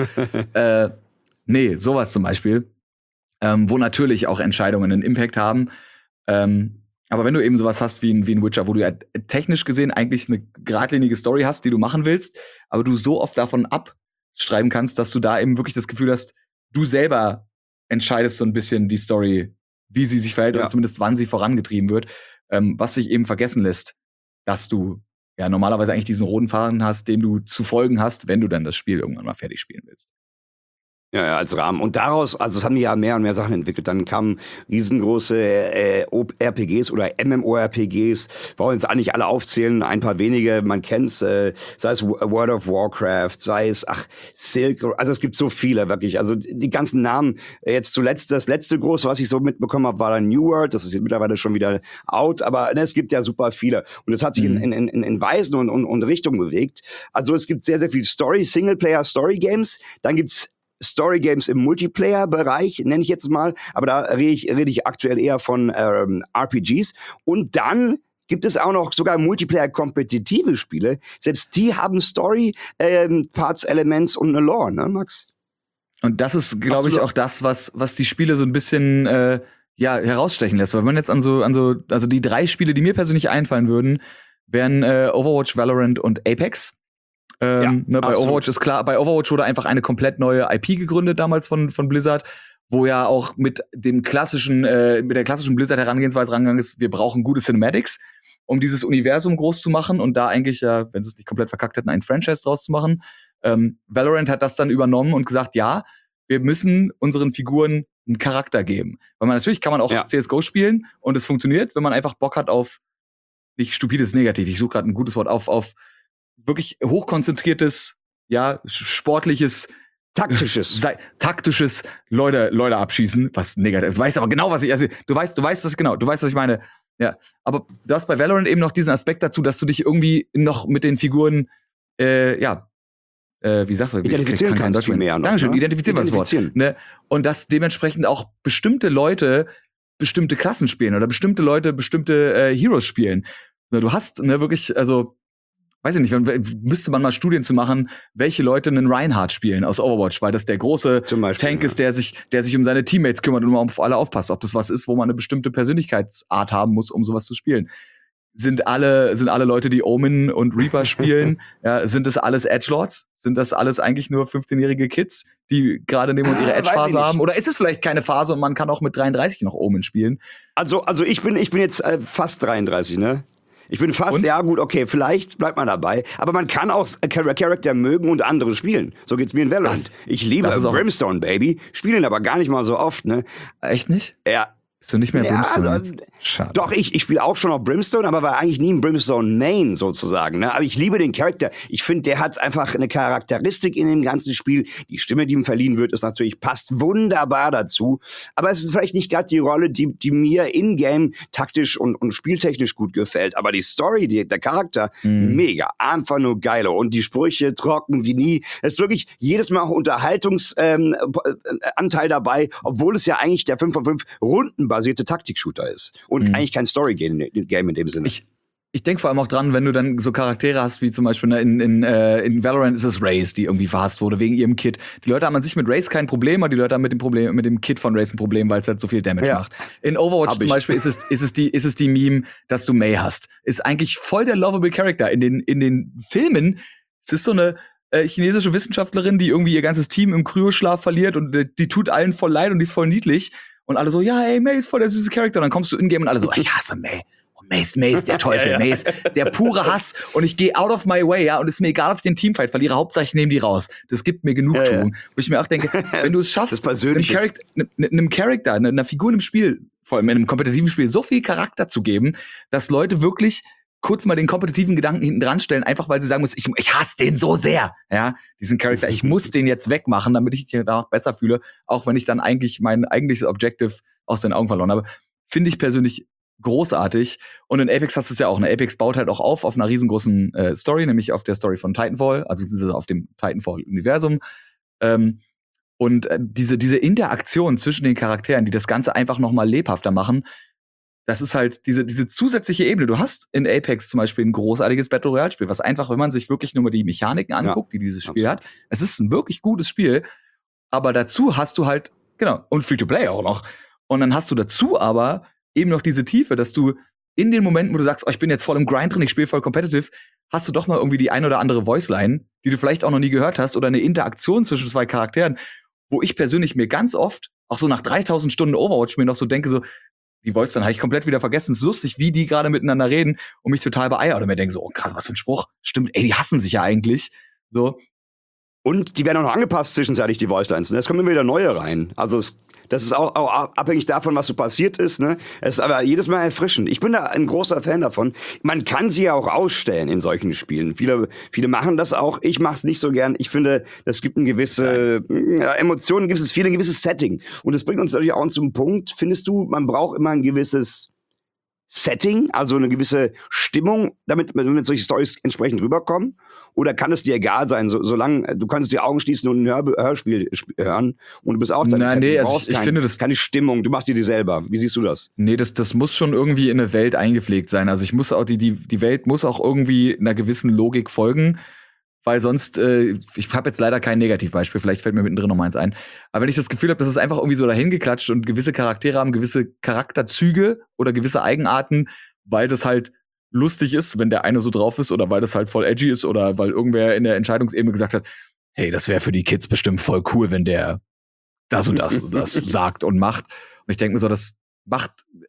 Nee, sowas zum Beispiel. Wo natürlich auch Entscheidungen einen Impact haben. Aber wenn du eben sowas hast wie ein Witcher, wo du ja technisch gesehen eigentlich eine geradlinige Story hast, die du machen willst, aber du so oft davon abschreiben kannst, dass du da eben wirklich das Gefühl hast, du selber entscheidest so ein bisschen die Story, wie sie sich verhält oder zumindest wann sie vorangetrieben wird, was sich eben vergessen lässt, dass du ja normalerweise eigentlich diesen roten Faden hast, dem du zu folgen hast, wenn du dann das Spiel irgendwann mal fertig spielen willst. Ja, als Rahmen. Und daraus, also es haben die ja mehr und mehr Sachen entwickelt. Dann kamen riesengroße RPGs oder MMORPGs. Wir wollen jetzt eigentlich alle aufzählen, ein paar wenige, man kennt's, sei es World of Warcraft, sei es, Silk, also es gibt so viele, wirklich. Also die ganzen Namen, jetzt zuletzt, das letzte große, was ich so mitbekommen habe, war dann New World, das ist jetzt mittlerweile schon wieder out, aber es gibt ja super viele. Und es hat sich in Weisen und Richtungen bewegt. Also es gibt sehr, sehr viel Singleplayer-Story-Games, dann gibt's Story-Games im Multiplayer-Bereich, nenne ich jetzt mal, aber da rede ich aktuell eher von RPGs. Und dann gibt es auch noch sogar Multiplayer-kompetitive Spiele. Selbst die haben Story, Parts, Elements und eine Lore, ne, Max? Und das ist, glaube ich, auch das, was die Spiele so ein bisschen herausstechen lässt. Weil wenn man jetzt also die 3 Spiele, die mir persönlich einfallen würden, wären Overwatch, Valorant und Apex. Bei Overwatch ist klar, bei Overwatch wurde einfach eine komplett neue IP gegründet damals von Blizzard, wo ja auch mit der klassischen Blizzard-Herangehensweise rangegangen ist, wir brauchen gute Cinematics, um dieses Universum groß zu machen und da eigentlich ja, wenn sie es nicht komplett verkackt hätten, ein Franchise draus zu machen. Valorant hat das dann übernommen und gesagt, ja, wir müssen unseren Figuren einen Charakter geben. Weil natürlich kann man auch Ja. CSGO spielen und es funktioniert, wenn man einfach Bock hat auf, nicht stupides Negativ, ich suche gerade ein gutes Wort, auf wirklich hochkonzentriertes, ja, sportliches, taktisches Leute abschießen, was negativ. Du weißt aber genau, was ich, also du weißt, was ich meine. Ja, aber du hast bei Valorant eben noch diesen Aspekt dazu, dass du dich irgendwie noch mit den Figuren, wie sagt man, identifizieren kannst viel mehr noch. Dankeschön, Ne? identifizieren war das Wort. Ne? Und dass dementsprechend auch bestimmte Leute bestimmte Klassen spielen oder bestimmte Leute bestimmte Heroes spielen. Ne, du hast wirklich, also weiß ich nicht, müsste man mal Studien zu machen, welche Leute einen Reinhardt spielen aus Overwatch, weil das der große Tank ist, der sich um seine Teammates kümmert und auf alle aufpasst. Ob das was ist, wo man eine bestimmte Persönlichkeitsart haben muss, um sowas zu spielen. Sind alle Leute, die Omen und Reaper spielen, ja, sind das alles Edgelords? Sind das alles eigentlich nur 15-jährige Kids, die gerade neben ihre Edge-Phase haben? Oder ist es vielleicht keine Phase und man kann auch mit 33 noch Omen spielen? Also ich bin jetzt fast 33, ne? Ich bin fast, ja gut, okay, vielleicht bleibt man dabei. Aber man kann auch Charakter mögen und andere spielen. So geht's mir in Valorant. Ich liebe Brimstone, Baby. Spiele ihn aber gar nicht mal so oft, ne? Echt nicht? Ja. Bist du nicht mehr Brimstone? Also, schade. Doch, ich spiele auch schon noch Brimstone, aber war eigentlich nie ein Brimstone-Main sozusagen. Ne? Aber ich liebe den Charakter. Ich finde, der hat einfach eine Charakteristik in dem ganzen Spiel. Die Stimme, die ihm verliehen wird, ist natürlich, passt wunderbar dazu. Aber es ist vielleicht nicht gerade die Rolle, die mir in-game taktisch und spieltechnisch gut gefällt. Aber die Story, der Charakter, mega. Einfach nur geil. Und die Sprüche trocken wie nie. Es ist wirklich jedes Mal auch Unterhaltungsanteil dabei, obwohl es ja eigentlich der 5 von 5 rundenbasierte Taktik-Shooter ist. Und eigentlich kein Story-Game in dem Sinne. Ich denke vor allem auch dran, wenn du dann so Charaktere hast, wie zum Beispiel in Valorant ist es Raze, die irgendwie verhasst wurde wegen ihrem Kit. Die Leute haben an sich mit Raze kein Problem, aber die Leute haben mit dem Kit von Raze ein Problem, weil es halt so viel Damage macht. In Overwatch zum Beispiel ist es die Meme, dass du Mei hast. Ist eigentlich voll der lovable Character. In den Filmen, es ist so eine chinesische Wissenschaftlerin, die irgendwie ihr ganzes Team im Kryoschlaf verliert und die tut allen voll leid und die ist voll niedlich. Und alle so, ja, ey, Mei ist voll der süße Charakter. Und dann kommst du in-game und alle so, ich hasse Mei. Mei ist der Teufel, Mei ist der pure Hass. Und ich gehe out of my way, ja, und ist mir egal, ob ich den Teamfight verliere, Hauptsache ich nehme die raus. Das gibt mir Genugtuung. Wo ich mir auch denke, wenn du es schaffst, einem Charakter, einer Figur im Spiel, vor allem in einem kompetitiven Spiel, so viel Charakter zu geben, dass Leute wirklich kurz mal den kompetitiven Gedanken hinten dran stellen, einfach weil sie sagen müssen, ich hasse den so sehr, ja, diesen Charakter, ich muss den jetzt wegmachen, damit ich mich danach besser fühle, auch wenn ich dann eigentlich mein eigentliches Objective aus den Augen verloren habe. Finde ich persönlich großartig. Und in Apex hast du es ja auch. Ne? Apex baut halt auch auf einer riesengroßen Story, nämlich auf der Story von Titanfall, also auf dem Titanfall-Universum. Und diese Interaktion zwischen den Charakteren, die das Ganze einfach noch mal lebhafter machen, das ist halt diese zusätzliche Ebene. Du hast in Apex zum Beispiel ein großartiges Battle Royale Spiel, was einfach, wenn man sich wirklich nur mal die Mechaniken anguckt, die dieses Spiel hat, es ist ein wirklich gutes Spiel, aber dazu hast du halt, genau, und Free-to-Play auch noch. Und dann hast du dazu aber eben noch diese Tiefe, dass du in den Momenten, wo du sagst, ich bin jetzt voll im Grind drin, ich spiele voll competitive, hast du doch mal irgendwie die ein oder andere Voiceline, die du vielleicht auch noch nie gehört hast, oder eine Interaktion zwischen zwei Charakteren, wo ich persönlich mir ganz oft, auch so nach 3000 Stunden Overwatch, mir noch so denke, so, die Voice, dann habe ich komplett wieder vergessen. Es ist lustig, wie die gerade miteinander reden und mich total beeiert oder mir denke so, oh krass, was für ein Spruch. Stimmt, ey, die hassen sich ja eigentlich. So. Und die werden auch noch angepasst zwischenzeitlich, die Voicelines. Es kommen immer wieder neue rein. Also das ist auch abhängig davon, was so passiert ist. Ne? Es ist aber jedes Mal erfrischend. Ich bin da ein großer Fan davon. Man kann sie ja auch ausstellen in solchen Spielen. Viele machen das auch. Ich mache es nicht so gern. Ich finde, das gibt eine gewisse Emotionen, ein gewisses Setting. Und das bringt uns natürlich auch zum Punkt. Findest du, man braucht immer ein gewisses Setting, also eine gewisse Stimmung, damit solche Storys entsprechend rüberkommen? Oder kann es dir egal sein, solange du kannst die Augen schließen und ein Hörspiel hören und du bist auch dann. Nein, nee, also ich finde das keine Stimmung, du machst die selber. Wie siehst du das? Nee, das muss schon irgendwie in eine Welt eingepflegt sein. Also ich muss auch die Welt muss auch irgendwie einer gewissen Logik folgen. Weil sonst, ich habe jetzt leider kein Negativbeispiel, vielleicht fällt mir mittendrin noch mal eins ein. Aber wenn ich das Gefühl habe, das ist einfach irgendwie so dahin geklatscht und gewisse Charaktere haben gewisse Charakterzüge oder gewisse Eigenarten, weil das halt lustig ist, wenn der eine so drauf ist oder weil das halt voll edgy ist oder weil irgendwer in der Entscheidungsebene gesagt hat, hey, das wäre für die Kids bestimmt voll cool, wenn der das und das sagt und macht. Und ich denke mir so, das macht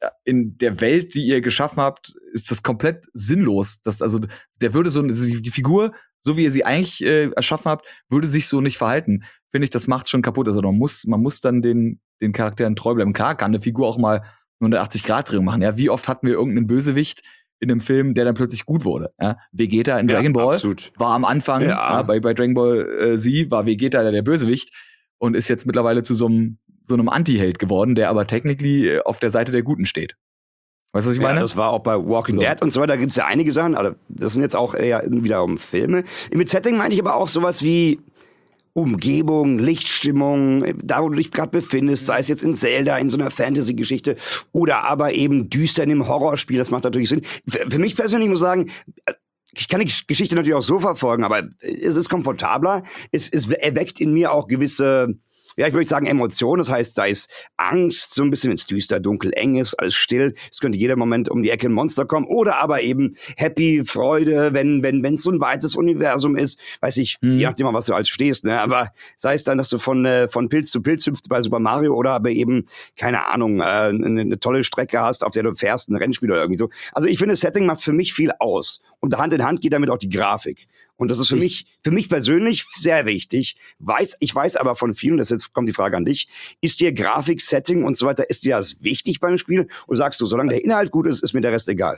in der Welt, die ihr geschaffen habt, ist das komplett sinnlos. Also der würde so die Figur, so wie ihr sie eigentlich erschaffen habt, würde sich so nicht verhalten. Finde ich, das macht schon kaputt. Also man muss dann den den Charakteren treu bleiben. Klar kann eine Figur auch mal 180-Grad-Drehung machen. Ja, wie oft hatten wir irgendeinen Bösewicht in einem Film, der dann plötzlich gut wurde? Ja? Vegeta in Dragon Ball war am Anfang, bei Dragon Ball Z war Vegeta der Bösewicht und ist jetzt mittlerweile zu so einem Anti-Held geworden, der aber technically auf der Seite der Guten steht. Weißt du, was ich meine? Das war auch bei Walking Dead und so weiter, da gibt's ja einige Sachen, aber das sind jetzt auch eher wiederum Filme. Mit Setting meine ich aber auch sowas wie Umgebung, Lichtstimmung, da wo du dich gerade befindest, sei es jetzt in Zelda, in so einer Fantasy-Geschichte oder aber eben düster in einem Horrorspiel, das macht natürlich Sinn. Für mich persönlich muss ich sagen, ich kann die Geschichte natürlich auch so verfolgen, aber es ist komfortabler, es erweckt in mir auch gewisse, ja, ich würde sagen Emotionen, das heißt, sei es Angst, so ein bisschen, wenn es düster, dunkel, eng ist, alles still, es könnte jeder Moment um die Ecke ein Monster kommen, oder aber eben Happy, Freude, wenn es so ein weites Universum ist, weiß ich, je nachdem, was du als stehst, ne, aber sei es dann, dass du von Pilz zu Pilz hüpfst bei Super Mario oder aber eben, keine Ahnung, eine tolle Strecke hast, auf der du fährst, ein Rennspiel oder irgendwie so. Also ich finde, das Setting macht für mich viel aus und Hand in Hand geht damit auch die Grafik. Und das ist für mich persönlich sehr wichtig. Ich weiß aber von vielen, jetzt kommt die Frage an dich, ist dir Grafik, Setting und so weiter, ist dir das wichtig beim Spiel? Oder sagst du, solange der Inhalt gut ist, ist mir der Rest egal?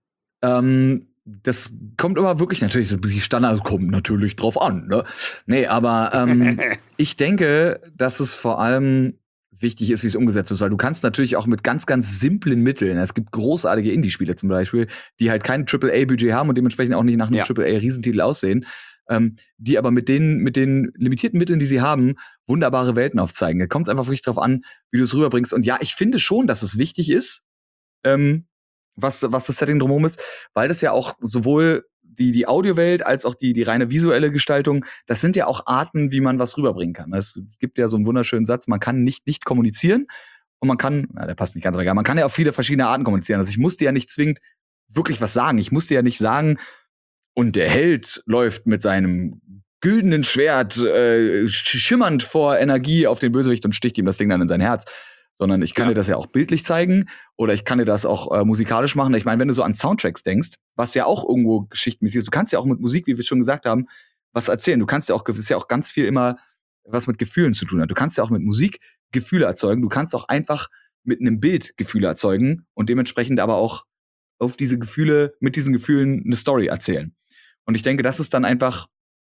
Das kommt immer wirklich natürlich, die Standard kommt natürlich drauf an, ne? Nee, aber ich denke, dass es vor allem wichtig ist, wie es umgesetzt ist, weil du kannst natürlich auch mit ganz, ganz simplen Mitteln, es gibt großartige Indie-Spiele zum Beispiel, die halt kein AAA-Budget haben und dementsprechend auch nicht nach einem AAA-Riesentitel aussehen, die aber mit den limitierten Mitteln, die sie haben, wunderbare Welten aufzeigen. Da kommt es einfach wirklich drauf an, wie du es rüberbringst. Und ja, ich finde schon, dass es wichtig ist, was das Setting drumherum ist, weil das ja auch sowohl die Audiowelt als auch die reine visuelle Gestaltung, das sind ja auch Arten, wie man was rüberbringen kann. Es gibt ja so einen wunderschönen Satz, man kann nicht kommunizieren und man kann, der passt nicht ganz, aber egal, man kann ja auf viele verschiedene Arten kommunizieren. Also ich musste ja nicht zwingend wirklich was sagen. Ich musste ja nicht sagen, und der Held läuft mit seinem güldenen Schwert schimmernd vor Energie auf den Bösewicht und sticht ihm das Ding dann in sein Herz. Sondern ich kann dir das ja auch bildlich zeigen oder ich kann dir das auch musikalisch machen. Ich meine, wenn du so an Soundtracks denkst, was ja auch irgendwo geschichtenmäßig ist, du kannst ja auch mit Musik, wie wir schon gesagt haben, was erzählen. Du kannst ja auch, das ist ja auch ganz viel immer, was mit Gefühlen zu tun hat. Du kannst ja auch mit Musik Gefühle erzeugen. Du kannst auch einfach mit einem Bild Gefühle erzeugen und dementsprechend aber auch auf diese Gefühle, mit diesen Gefühlen eine Story erzählen. Und ich denke, das ist dann einfach,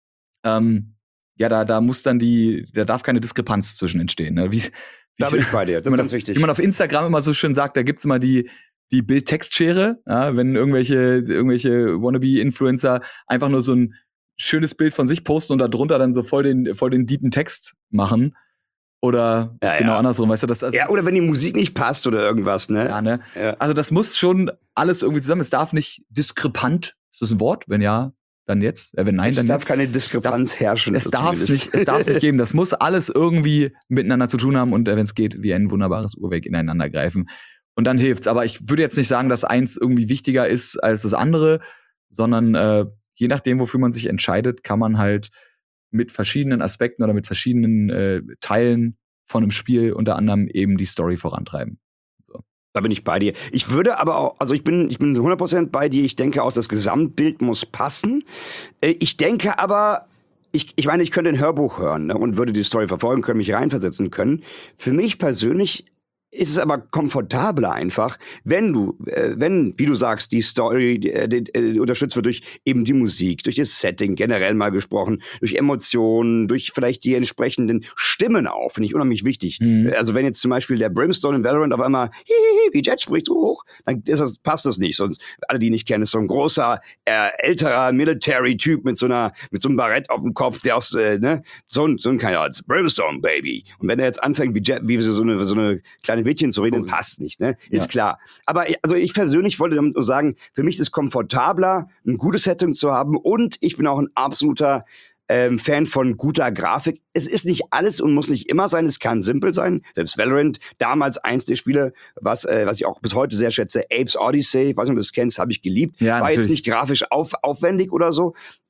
da muss dann da darf keine Diskrepanz zwischen entstehen. Ne? Da bin ich bei dir, das ist ganz wichtig. Wie man auf Instagram immer so schön sagt, da gibt's immer die Bild-Text-Schere, ja, wenn irgendwelche Wannabe-Influencer einfach nur so ein schönes Bild von sich posten und darunter dann so voll den deepen Text machen. Oder andersrum, weißt du, das also, ja, oder wenn die Musik nicht passt oder irgendwas, ne? Ja, ne? Ja. Also das muss schon alles irgendwie zusammen. Es darf nicht diskrepant, ist das ein Wort? Wenn ja, dann jetzt. Wenn nein, dann es darf keine Diskrepanz herrschen. Es darf es nicht geben. Das muss alles irgendwie miteinander zu tun haben und wenn es geht, wie ein wunderbares Uhrwerk ineinander greifen. Und dann hilft's. Aber ich würde jetzt nicht sagen, dass eins irgendwie wichtiger ist als das andere, sondern je nachdem, wofür man sich entscheidet, kann man halt mit verschiedenen Aspekten oder mit verschiedenen Teilen von einem Spiel unter anderem eben die Story vorantreiben. So. Da bin ich bei dir. Ich würde aber auch, also ich bin 100% bei dir. Ich denke auch, das Gesamtbild muss passen. Ich denke aber, ich meine, ich könnte ein Hörbuch hören, ne, und würde die Story verfolgen können, mich reinversetzen können. Für mich persönlich ist es aber komfortabler einfach, wenn, wie du sagst, die Story unterstützt wird durch eben die Musik, durch das Setting generell mal gesprochen, durch Emotionen, durch vielleicht die entsprechenden Stimmen auch, finde ich unheimlich wichtig. Also wenn jetzt zum Beispiel der Brimstone in Valorant auf einmal wie Jet spricht so hoch, dann passt das nicht. Sonst, alle, die ihn nicht kennen, ist so ein großer, älterer Military-Typ mit so einem Barett auf dem Kopf, der aus, so ein Kerl als Brimstone, Baby. Und wenn er jetzt anfängt, wie so eine kleine Mädchen zu reden, passt nicht, ne? Ist klar. Aber also ich persönlich wollte damit nur sagen, für mich ist es komfortabler, ein gutes Setting zu haben und ich bin auch ein absoluter Fan von guter Grafik. Es ist nicht alles und muss nicht immer sein, es kann simpel sein. Selbst Valorant, damals eins der Spiele, was ich auch bis heute sehr schätze, Apes Odyssey, ich weiß nicht, ob du das kennst, habe ich geliebt. Ja, war natürlich. Jetzt nicht grafisch aufwendig oder so,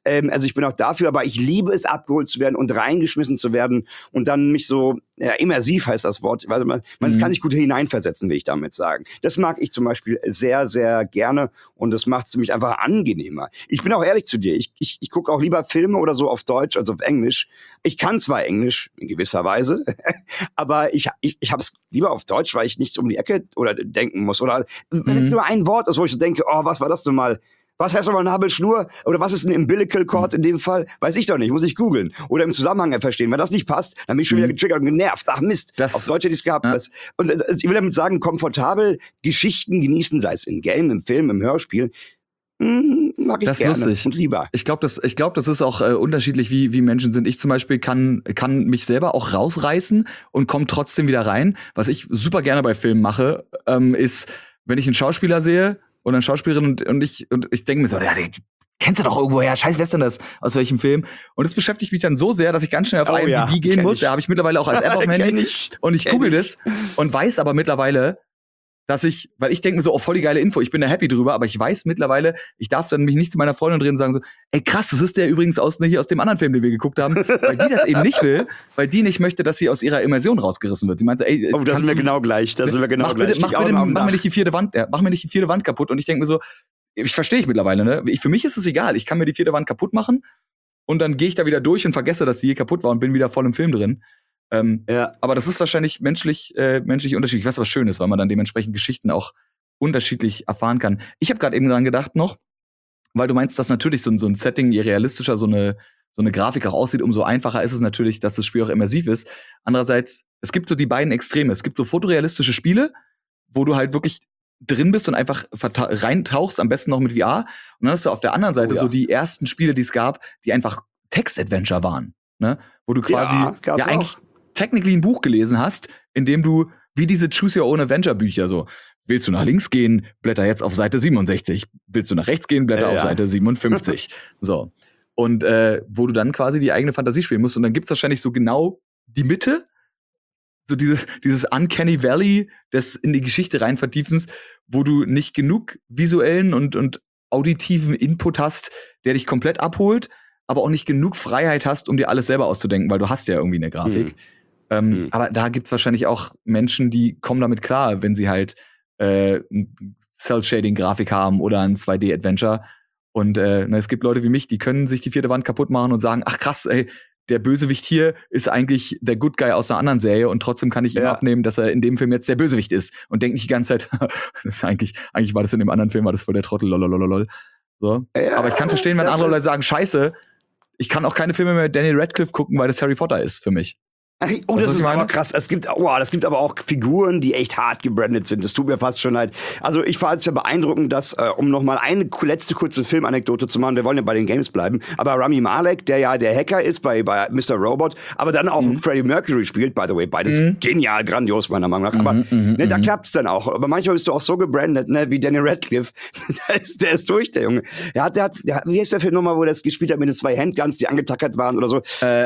Also ich bin auch dafür, aber ich liebe es, abgeholt zu werden und reingeschmissen zu werden und dann mich so, immersiv heißt das Wort, also man kann sich gut hineinversetzen, will ich damit sagen. Das mag ich zum Beispiel sehr, sehr gerne und das macht es mich einfach angenehmer. Ich bin auch ehrlich zu dir, ich gucke auch lieber Filme oder so auf Deutsch als auf Englisch. Ich kann zwar Englisch in gewisser Weise, aber ich hab's lieber auf Deutsch, weil ich nichts um die Ecke oder denken muss. Oder wenn jetzt nur ein Wort ist, wo ich so denke, oh, was war das denn mal? Was heißt aber Nabelschnur? Oder was ist ein Umbilical Cord in dem Fall? Weiß ich doch nicht, muss ich googeln. Oder im Zusammenhang verstehen. Wenn das nicht passt, dann bin ich schon wieder getriggert und genervt. Ach Mist, auf Deutsch hätte ich es gehabt. Ja. Und ich will damit sagen, komfortabel Geschichten genießen, sei es im Game, im Film, im Hörspiel, mag ich das gerne lustig. und lieber. Ich glaube, das ist auch unterschiedlich, wie Menschen sind. Ich zum Beispiel kann mich selber auch rausreißen und komme trotzdem wieder rein. Was ich super gerne bei Filmen mache, ist, wenn ich einen Schauspieler sehe oder eine Schauspielerin und ich denke mir so, ja, die kennst du doch irgendwoher, scheiße, wer ist denn das? Aus welchem Film? Und das beschäftigt mich dann so sehr, dass ich ganz schnell auf IMDb gehen muss. Da habe ich mittlerweile auch als App auf dem Handy. Und ich google das und weiß aber mittlerweile, dass weil ich denke mir so, oh, voll die geile Info, ich bin da happy drüber, aber ich weiß mittlerweile, ich darf dann mich nicht zu meiner Freundin drehen und sagen so, ey krass, das ist der übrigens hier aus dem anderen Film, den wir geguckt haben, weil die das eben nicht will, weil die nicht möchte, dass sie aus ihrer Immersion rausgerissen wird. Sie meint so, ey, das sind wir genau gleich, mach mir nicht die vierte Wand kaputt. Und ich denke mir so, ich verstehe mittlerweile, ne? Für mich ist es egal, ich kann mir die vierte Wand kaputt machen und dann gehe ich da wieder durch und vergesse, dass die hier kaputt war und bin wieder voll im Film drin. Aber das ist wahrscheinlich menschlich unterschiedlich, was schön ist, weil man dann dementsprechend Geschichten auch unterschiedlich erfahren kann. Ich habe gerade eben dran gedacht noch, weil du meinst, dass natürlich so ein Setting, je realistischer so eine Grafik auch aussieht, umso einfacher ist es natürlich, dass das Spiel auch immersiv ist. Andererseits, es gibt so die beiden Extreme. Es gibt so fotorealistische Spiele, wo du halt wirklich drin bist und einfach reintauchst, am besten noch mit VR. Und dann hast du auf der anderen Seite so die ersten Spiele, die es gab, die einfach Text-Adventure waren, ne? Wo du quasi eigentlich technically ein Buch gelesen hast, in dem du, wie diese Choose Your Own Adventure Bücher, so, willst du nach links gehen, blätter jetzt auf Seite 67. Willst du nach rechts gehen, blätter auf Seite 57. So. Und wo du dann quasi die eigene Fantasie spielen musst. Und dann gibt's wahrscheinlich so genau die Mitte, so dieses Uncanny Valley des in die Geschichte rein vertiefens, wo du nicht genug visuellen und auditiven Input hast, der dich komplett abholt, aber auch nicht genug Freiheit hast, um dir alles selber auszudenken, weil du hast ja irgendwie eine Grafik. Aber da gibt's wahrscheinlich auch Menschen, die kommen damit klar, wenn sie halt Cell-Shading-Grafik haben oder ein 2D-Adventure. Und es gibt Leute wie mich, die können sich die vierte Wand kaputt machen und sagen, ach krass, ey, der Bösewicht hier ist eigentlich der Good Guy aus einer anderen Serie und trotzdem kann ich ihm abnehmen, dass er in dem Film jetzt der Bösewicht ist und denkt nicht die ganze Zeit, das ist eigentlich war das in dem anderen Film, war das voll der Trottel, lolololol. So. Aber ich kann verstehen, wenn andere Leute sagen, scheiße, ich kann auch keine Filme mehr mit Daniel Radcliffe gucken, weil das Harry Potter ist für mich. Oh, das ist aber krass. Es gibt aber auch Figuren, die echt hart gebrandet sind. Das tut mir fast schon leid. Also ich fand es ja beeindruckend, dass, um noch mal eine letzte kurze Filmanekdote zu machen, wir wollen ja bei den Games bleiben, aber Rami Malek, der ja der Hacker ist bei Mr. Robot, aber dann auch Freddie Mercury spielt, by the way, beides genial, grandios meiner Meinung nach. Aber da klappt's dann auch. Aber manchmal bist du auch so gebrandet, ne, wie Daniel Radcliffe. der ist durch, der Junge. Wie heißt der Film nochmal, wo er das gespielt hat mit den 2 Handguns, die angetackert waren oder so?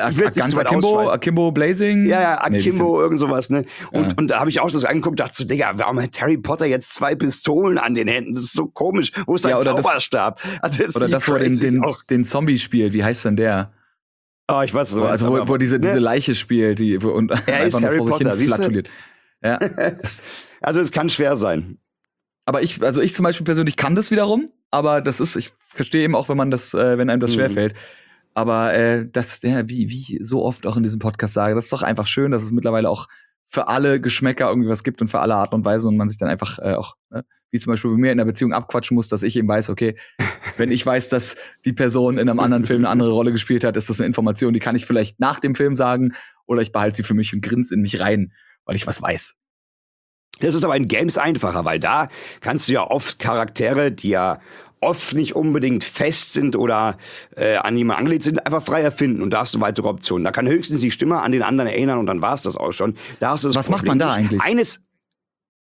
Akimbo Blazing? Ja, Akimbo, irgend sowas, ne? Und da habe ich auch das angeguckt, dachte so, Digga, warum hat Harry Potter jetzt 2 Pistolen an den Händen? Das ist so komisch. Wo ist sein Zauberstab? Oder das, wo er den Zombie spielt. Wie heißt denn der? Oh, ich weiß es nicht. Also, wo diese Leiche spielt, und er einfach nur Harry vor sich Potter, hin flatuliert. Ja. Also, es kann schwer sein. Aber ich zum Beispiel persönlich kann das wiederum, aber ich verstehe eben auch, wenn einem das schwerfällt. Aber wie so oft auch in diesem Podcast sage, das ist doch einfach schön, dass es mittlerweile auch für alle Geschmäcker irgendwie was gibt und für alle Arten und Weisen und man sich dann einfach auch, ne, wie zum Beispiel bei mir in der Beziehung abquatschen muss, dass ich eben weiß, okay, wenn ich weiß, dass die Person in einem anderen Film eine andere Rolle gespielt hat, ist das eine Information, die kann ich vielleicht nach dem Film sagen oder ich behalte sie für mich und grinse in mich rein, weil ich was weiß. Das ist aber in Games einfacher, weil da kannst du ja oft Charaktere, die ja oft nicht unbedingt fest sind oder an jemanden angelegt sind, einfach frei erfinden und da hast du weitere Optionen. Da kann höchstens die Stimme an den anderen erinnern und dann war es das auch schon. Da hast du das Was macht man da eigentlich?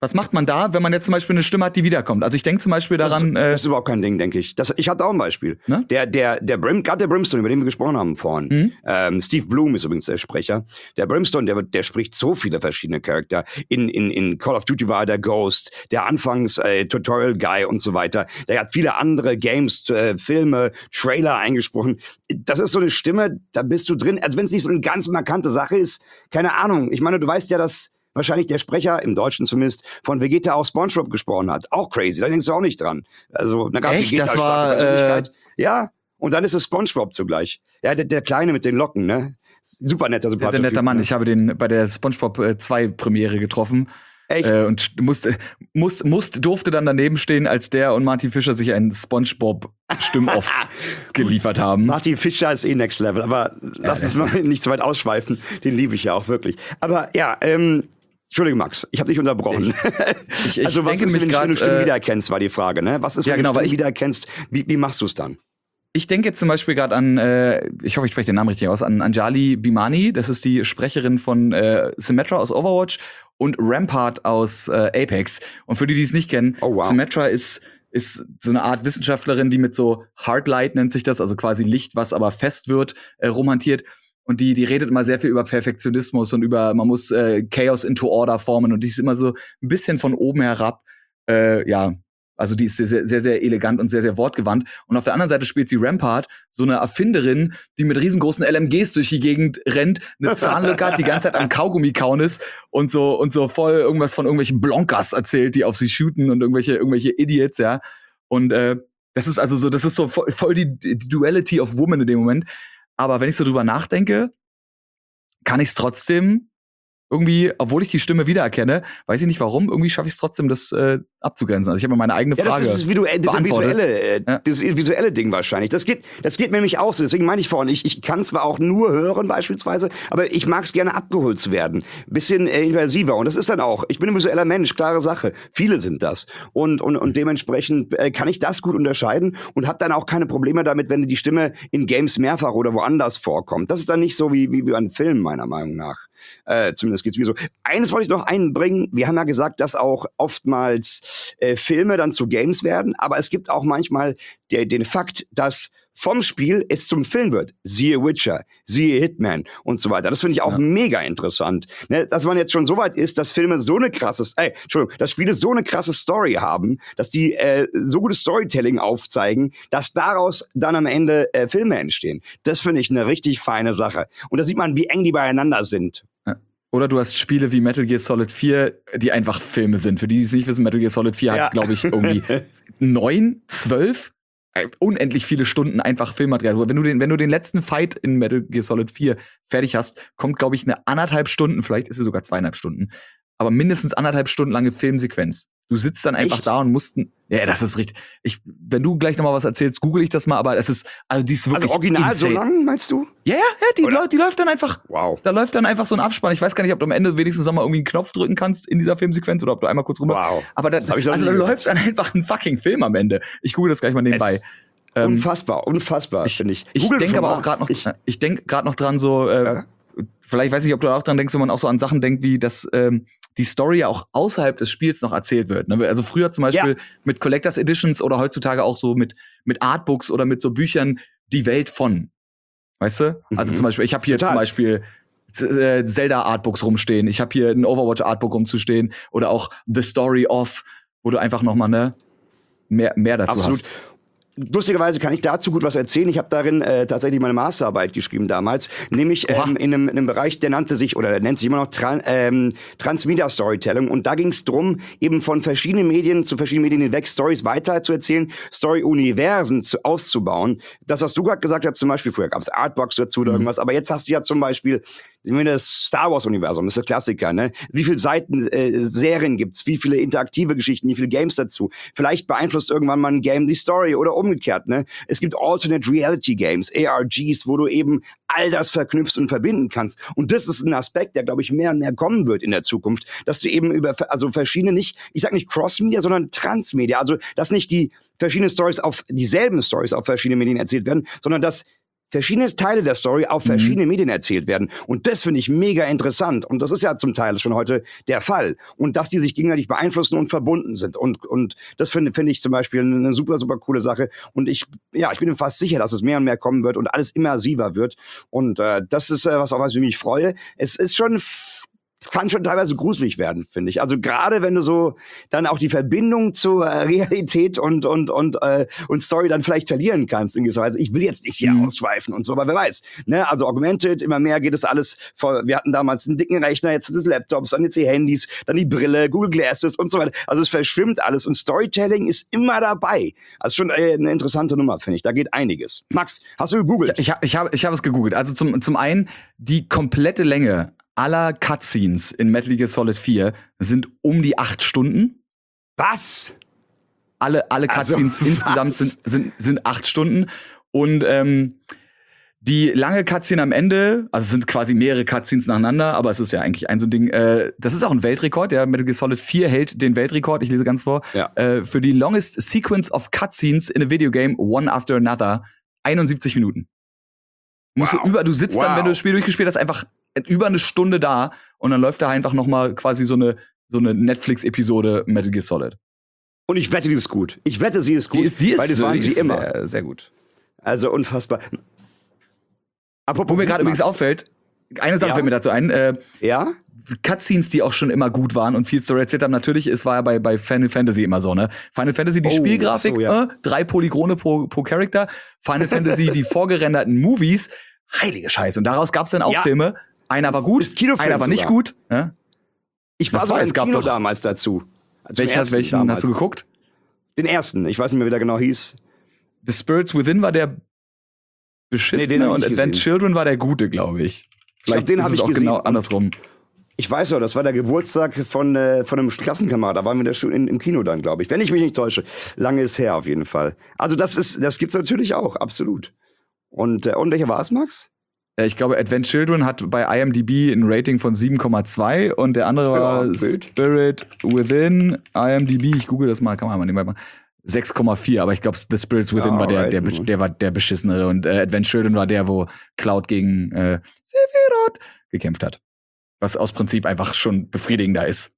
Was macht man da, wenn man jetzt zum Beispiel eine Stimme hat, die wiederkommt? Also ich denke zum Beispiel daran. Das ist überhaupt kein Ding, denke ich. Ich hatte auch ein Beispiel. Ne? Gerade der Brimstone, über den wir gesprochen haben vorhin. Steve Bloom ist übrigens der Sprecher. Der Brimstone, der spricht so viele verschiedene Charakter. In Call of Duty war er der Ghost, der Anfangs-Tutorial-Guy und so weiter. Der hat viele andere Games, Filme, Trailer eingesprochen. Das ist so eine Stimme, da bist du drin. Also wenn es nicht so eine ganz markante Sache ist, keine Ahnung. Ich meine, du weißt ja, dass wahrscheinlich der Sprecher, im Deutschen zumindest, von Vegeta auch SpongeBob gesprochen hat. Auch crazy, da denkst du auch nicht dran. Also, da gab Echt? Vegeta Das war, Persönlichkeit. Ja, und dann ist es SpongeBob zugleich. Ja, der Kleine mit den Locken, ne? Super netter, sehr netter Mann. Ne? Ich habe den bei der SpongeBob 2 Premiere getroffen. Echt? Und durfte dann daneben stehen, als der und Martin Fischer sich einen SpongeBob-Stimm-Off geliefert haben. Martin Fischer ist Next Level, aber lass uns mal nicht so weit ausschweifen. Den liebe ich ja auch wirklich. Aber ja, Entschuldige, Max, ich habe dich unterbrochen. Also was ist, wenn du eine Stimme wiedererkennst, war die Frage, ne? Was ist, wenn du eine Stimme wiedererkennst? Wie machst du es dann? Ich denke jetzt zum Beispiel gerade an, ich hoffe, ich spreche den Namen richtig aus, an Anjali Bhimani. Das ist die Sprecherin von Symmetra aus Overwatch und Rampart aus Apex. Und für die es nicht kennen, Symmetra ist so eine Art Wissenschaftlerin, die mit so Hardlight nennt sich das, also quasi Licht, was aber fest wird, rumhantiert. Und die redet immer sehr viel über Perfektionismus und über, man muss Chaos into Order formen. Und die ist immer so ein bisschen von oben herab, also die ist sehr, sehr, sehr elegant und sehr, sehr wortgewandt. Und auf der anderen Seite spielt sie Rampart, so eine Erfinderin, die mit riesengroßen LMGs durch die Gegend rennt, eine Zahnlücke hat, die ganze Zeit am Kaugummi kauen ist und so voll irgendwas von irgendwelchen Blonkers erzählt, die auf sie shooten und irgendwelche Idiots, ja. Und das ist also so, das ist so voll die Duality of Woman in dem Moment. Aber wenn ich so drüber nachdenke, kann ich es trotzdem irgendwie, obwohl ich die Stimme wiedererkenne, weiß ich nicht warum, irgendwie schaffe ich es trotzdem, das abzugrenzen. Also ich habe mir meine eigene Frage beantwortet. Das visuelle Ding wahrscheinlich. Das geht mir nämlich auch so. Deswegen meine ich vorhin, ich kann zwar auch nur hören beispielsweise, aber ich mag es gerne abgeholt zu werden. Bisschen immersiver. Und das ist dann auch, ich bin ein visueller Mensch, klare Sache. Viele sind das. Und dementsprechend kann ich das gut unterscheiden und habe dann auch keine Probleme damit, wenn die Stimme in Games mehrfach oder woanders vorkommt. Das ist dann nicht so wie bei einem Film, meiner Meinung nach. Zumindest geht's mir so. Eines wollte ich noch einbringen. Wir haben ja gesagt, dass auch oftmals Filme dann zu Games werden, aber es gibt auch manchmal den Fakt, dass vom Spiel es zum Film wird. Siehe Witcher, siehe Hitman und so weiter. Das finde ich auch mega interessant. Ne, dass man jetzt schon so weit ist, dass Filme so eine dass Spiele so eine krasse Story haben, dass die so gutes Storytelling aufzeigen, dass daraus dann am Ende Filme entstehen. Das finde ich eine richtig feine Sache. Und da sieht man, wie eng die beieinander sind. Oder du hast Spiele wie Metal Gear Solid 4, die einfach Filme sind. Für die es nicht wissen, Metal Gear Solid 4 hat, glaube ich, irgendwie 9, 12 unendlich viele Stunden einfach Filmmaterial. Wenn du den letzten Fight in Metal Gear Solid 4 fertig hast, kommt, glaube ich, eine 1,5 Stunden, vielleicht ist es sogar 2,5 Stunden, aber mindestens 1,5 Stunden lange Filmsequenz. Du sitzt dann einfach da und musst, ja, das ist richtig. Wenn du gleich noch mal was erzählst, google ich das mal, aber die ist wirklich also original insane. So lang, meinst du? Ja, die läuft dann einfach. Wow. Da läuft dann einfach so ein Abspann. Ich weiß gar nicht, ob du am Ende wenigstens noch mal irgendwie einen Knopf drücken kannst in dieser Filmsequenz oder ob du einmal kurz rüber. Wow. Aber da läuft dann einfach ein fucking Film am Ende. Ich google das gleich mal nebenbei. Unfassbar, finde ich. Ich denke aber auch gerade noch, ich denke gerade noch dran so, vielleicht weiß ich, ob du auch dran denkst, wenn man auch so an Sachen denkt, wie dass die Story ja auch außerhalb des Spiels noch erzählt wird. Ne? Also früher zum Beispiel mit Collectors Editions oder heutzutage auch so mit Artbooks oder mit so Büchern die Welt von. Weißt du? Also zum Beispiel, ich habe hier zum Beispiel Zelda Artbooks rumstehen, ich habe hier ein Overwatch Artbook rumzustehen oder auch The Story of, wo du einfach noch mal mehr dazu hast. Lustigerweise kann ich dazu gut was erzählen. Ich habe darin tatsächlich meine Masterarbeit geschrieben damals, nämlich in einem Bereich, der nennt sich immer noch Transmedia Storytelling. Und da ging es drum, eben von verschiedenen Medien zu verschiedenen Medien hinweg Stories weiter zu erzählen, Story-Universen auszubauen. Das, was du gerade gesagt hast, zum Beispiel, früher gab es Artbox dazu oder irgendwas, aber jetzt hast du ja zum Beispiel das Star Wars-Universum, das ist der Klassiker, ne? Wie viele Seiten Serien gibt's? Wie viele interaktive Geschichten? Wie viele Games dazu? Vielleicht beeinflusst irgendwann mal ein Game die Story oder umgekehrt, ne? Es gibt Alternate Reality Games, ARGs, wo du eben all das verknüpfst und verbinden kannst. Und das ist ein Aspekt, der, glaube ich, mehr und mehr kommen wird in der Zukunft, dass du eben über verschiedene, ich sag nicht Cross-Media, sondern Transmedia, also dass nicht die verschiedenen Stories dieselben Stories auf verschiedenen Medien erzählt werden, sondern dass verschiedene Teile der Story auf verschiedene Medien erzählt werden. Und das finde ich mega interessant. Und das ist ja zum Teil schon heute der Fall. Und dass die sich gegenseitig beeinflussen und verbunden sind. Und das finde ich zum Beispiel eine super, super coole Sache. Und ich bin mir fast sicher, dass es mehr und mehr kommen wird und alles immersiver wird. Und das ist was, auf was ich mich freue. Es kann schon teilweise gruselig werden, finde ich. Also gerade wenn du so dann auch die Verbindung zur Realität und Story dann vielleicht verlieren kannst in gewisser Weise. Ich will jetzt nicht hier ausschweifen und so, aber wer weiß. Ne? Also Augmented, immer mehr geht es alles. Wir hatten damals einen dicken Rechner, jetzt des Laptops, dann jetzt die Handys, dann die Brille, Google Glasses und so weiter. Also es verschwimmt alles und Storytelling ist immer dabei. Also schon eine interessante Nummer, finde ich. Da geht einiges. Max, hast du gegoogelt? Ich hab es gegoogelt. Also zum einen die komplette Länge aller Cutscenes in Metal Gear Solid 4 sind um die 8 Stunden. Was? Alle Cutscenes insgesamt sind 8 Stunden. Und die lange Cutscene am Ende, also es sind quasi mehrere Cutscenes nacheinander, aber es ist ja eigentlich ein so ein Ding, das ist auch ein Weltrekord, ja, Metal Gear Solid 4 hält den Weltrekord, ich lese ganz vor, für die longest sequence of cutscenes in a video game, one after another, 71 Minuten. Du sitzt dann, wenn du das Spiel durchgespielt hast, einfach über eine Stunde da und dann läuft da einfach noch mal quasi so eine Netflix-Episode Metal Gear Solid. Und ich wette, die ist gut. Ich wette, sie ist gut. Die weil das waren sie immer. Sehr, sehr gut. Also unfassbar. Wo mir gerade übrigens auffällt, eine Sache fällt mir dazu ein. Cutscenes, die auch schon immer gut waren und viel Story erzählt haben, natürlich, es war ja bei Final Fantasy immer so, ne? Final Fantasy, die Spielgrafik, 3 Polygone pro Charakter. Final Fantasy, die vorgerenderten Movies, heilige Scheiße. Und daraus gab es dann auch Filme. Einer war gut, einer war nicht gut. Ja? Ich war sogar im Kino damals dazu. Welchen hast du geguckt? Den ersten, ich weiß nicht mehr, wie der genau hieß. The Spirits Within war der beschissene und Advent Children war der gute, glaube ich. Vielleicht den habe ich gesehen. Genau andersrum. Ich weiß noch, das war der Geburtstag von einem Klassenkamerad. Da waren wir schon im Kino dann, glaube ich. Wenn ich mich nicht täusche. Lange ist her auf jeden Fall. Also das gibt's natürlich auch, absolut. Und welcher war es, Max? Ich glaube, Advent Children hat bei IMDb ein Rating von 7,2 und der andere war Spirit Within. IMDb, ich google das mal, kann man mal nebenbei machen. 6,4, aber ich glaube, The Spirits Within war der war der beschissenere und Advent Children war der, wo Cloud gegen Sephiroth gekämpft hat. Was aus Prinzip einfach schon befriedigender ist.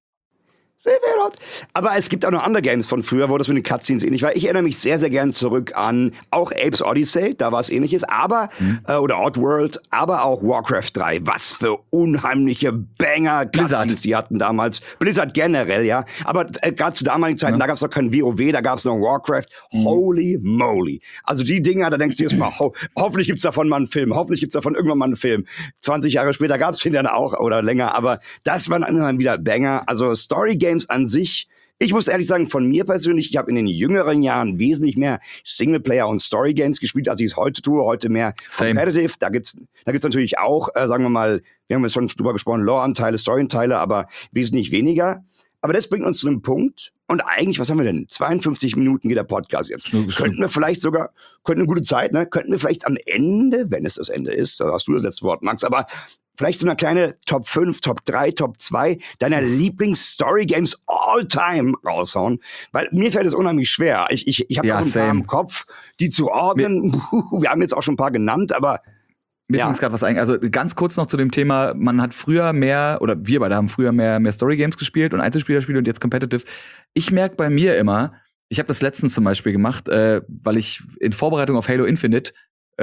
Aber es gibt auch noch andere Games von früher, wo das mit den Cutscenes ähnlich war. Ich erinnere mich sehr, sehr gern zurück an auch Apes Odyssey, da war es ähnliches, aber oder Oddworld, aber auch Warcraft 3. Was für unheimliche Banger-Cutscenes die hatten damals. Blizzard generell, ja. Aber gerade zu damaligen Zeiten, da gab es noch kein WoW, da gab es noch Warcraft. Holy moly. Also die Dinger, da denkst du jetzt mal, hoffentlich gibt's davon mal einen Film, hoffentlich gibt's davon irgendwann mal einen Film. 20 Jahre später gab's den dann auch oder länger, aber das waren dann wieder Banger. Also Story-Games an sich, ich muss ehrlich sagen, von mir persönlich, ich habe in den jüngeren Jahren wesentlich mehr Singleplayer- und Story-Games gespielt, als ich es heute tue. Heute mehr Competitive. Da gibt's natürlich auch, sagen wir mal, wir haben jetzt schon drüber gesprochen, Lore-Anteile, Story-Anteile, aber wesentlich weniger. Aber das bringt uns zu einem Punkt. Und eigentlich, was haben wir denn? 52 Minuten geht der Podcast jetzt. Könnten wir vielleicht sogar, eine gute Zeit, ne? Könnten wir vielleicht am Ende, wenn es das Ende ist, da hast du das letzte Wort, Max, aber vielleicht so eine kleine Top 5, Top 3, Top 2 deiner Lieblings-Story-Games all-time raushauen. Weil mir fällt es unheimlich schwer. Ich habe ja, so ein paar im Kopf, die zu ordnen. Wir haben jetzt auch schon ein paar genannt, aber mir fällt gerade was ein. Also ganz kurz noch zu dem Thema, man hat früher mehr, oder wir beide haben früher mehr Story-Games gespielt und Einzelspielerspiele und jetzt Competitive. Ich merke bei mir immer, ich habe das letztens zum Beispiel gemacht, weil ich in Vorbereitung auf Halo Infinite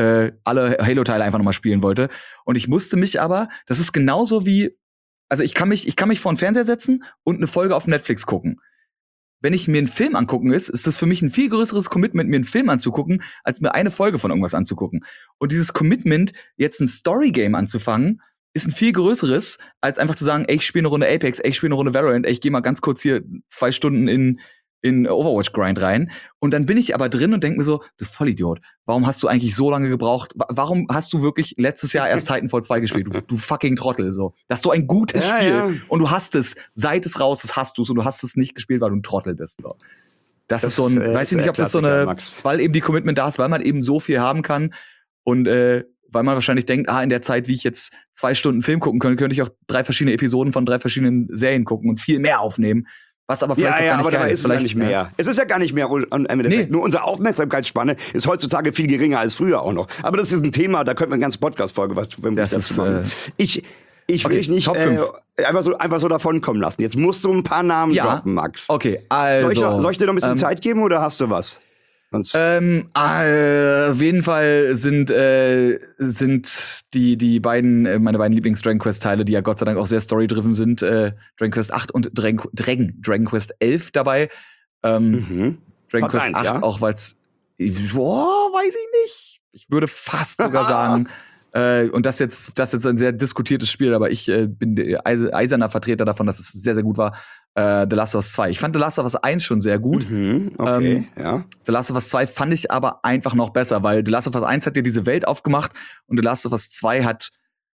alle Halo-Teile einfach nochmal spielen wollte. Und ich musste mich aber, das ist genauso wie, also ich kann mich vor den Fernseher setzen und eine Folge auf Netflix gucken. Wenn ich mir einen Film angucken ist das für mich ein viel größeres Commitment, mir einen Film anzugucken, als mir eine Folge von irgendwas anzugucken. Und dieses Commitment, jetzt ein Story-Game anzufangen, ist ein viel größeres, als einfach zu sagen, ey, ich spiele eine Runde Apex, ey, ich spiele eine Runde Valorant, ey, ich gehe mal ganz kurz hier 2 Stunden in Overwatch-Grind rein. Und dann bin ich aber drin und denke mir so, du Vollidiot, warum hast du eigentlich so lange gebraucht? Warum hast du wirklich letztes Jahr erst Titanfall 2 gespielt? Du fucking Trottel, so. Das ist so ein gutes Spiel. Ja. Und du hast es, seit es raus ist, hast du es und du hast es nicht gespielt, weil du ein Trottel bist, so. Das ist so ein, weiß ich nicht, ob das so eine, Max. Weil eben die Commitment da ist, weil man eben so viel haben kann und, weil man wahrscheinlich denkt, in der Zeit, wie ich jetzt 2 Stunden Film gucken könnte, könnte ich auch 3 verschiedene Episoden von 3 verschiedenen Serien gucken und viel mehr aufnehmen. Was aber vielleicht auch gar nicht aber geil dabei ist. ist es ja nicht mehr. Es ist ja gar nicht mehr im Endeffekt. Nee. Nur unsere Aufmerksamkeitsspanne ist heutzutage viel geringer als früher auch noch. Aber das ist ein Thema, da könnten wir eine ganze Podcast-Folge dazu machen. Ich will dich nicht Top 5. einfach so davon kommen lassen. Jetzt musst du ein paar Namen droppen, Max. Okay, also. Soll ich dir noch ein bisschen Zeit geben oder hast du was? Sonst Auf jeden Fall sind die beiden, meine beiden Lieblings-Dragon Quest-Teile, die ja Gott sei Dank auch sehr story-driven sind, Dragon Quest 8 und Dragon Quest 11 dabei. Dragon Platz Quest 1, 8, ja? auch weil's, weiß ich nicht. Ich würde fast sogar sagen, und das jetzt ein sehr diskutiertes Spiel, aber ich bin eiserner Vertreter davon, dass es sehr, sehr gut war. The Last of Us 2. Ich fand The Last of Us 1 schon sehr gut. Okay, ja. The Last of Us 2 fand ich aber einfach noch besser, weil The Last of Us 1 hat dir diese Welt aufgemacht und The Last of Us 2 hat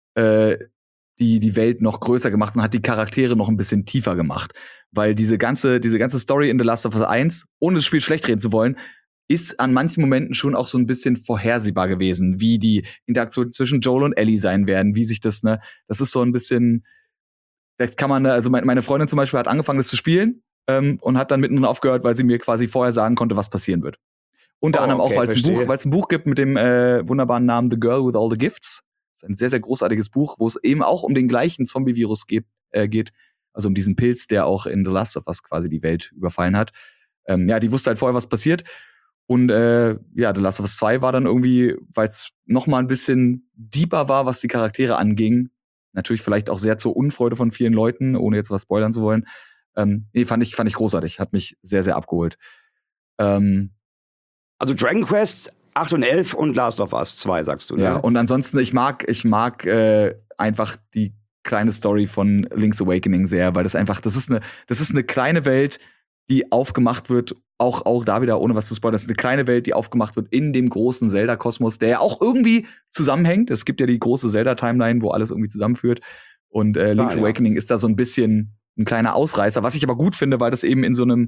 die Welt noch größer gemacht und hat die Charaktere noch ein bisschen tiefer gemacht. Weil diese ganze Story in The Last of Us 1, ohne das Spiel schlecht reden zu wollen, ist an manchen Momenten schon auch so ein bisschen vorhersehbar gewesen, wie die Interaktion zwischen Joel und Ellie sein werden, wie sich das ist so ein bisschen. Vielleicht kann man, also meine Freundin zum Beispiel hat angefangen, das zu spielen und hat dann mittendrin aufgehört, weil sie mir quasi vorher sagen konnte, was passieren wird. Unter anderem auch, weil es ein Buch gibt mit dem wunderbaren Namen The Girl with All the Gifts. Das ist ein sehr, sehr großartiges Buch, wo es eben auch um den gleichen Zombie-Virus geht, also um diesen Pilz, der auch in The Last of Us quasi die Welt überfallen hat. Die wusste halt vorher, was passiert. Und The Last of Us 2 war dann irgendwie, weil es noch mal ein bisschen deeper war, was die Charaktere anging, natürlich vielleicht auch sehr zur Unfreude von vielen Leuten, ohne jetzt was spoilern zu wollen. Fand ich großartig. Hat mich sehr, sehr abgeholt. Also Dragon Quest 8 und 11 und Last of Us 2, sagst du, ne? Ja, und ansonsten, ich mag einfach die kleine Story von Link's Awakening sehr, weil das ist eine kleine Welt, die aufgemacht wird, auch da wieder, ohne was zu spoilern, das ist eine kleine Welt, die aufgemacht wird in dem großen Zelda-Kosmos, der ja auch irgendwie zusammenhängt. Es gibt ja die große Zelda-Timeline, wo alles irgendwie zusammenführt. Und Link's Awakening ist da so ein bisschen ein kleiner Ausreißer, was ich aber gut finde, weil das eben in so einem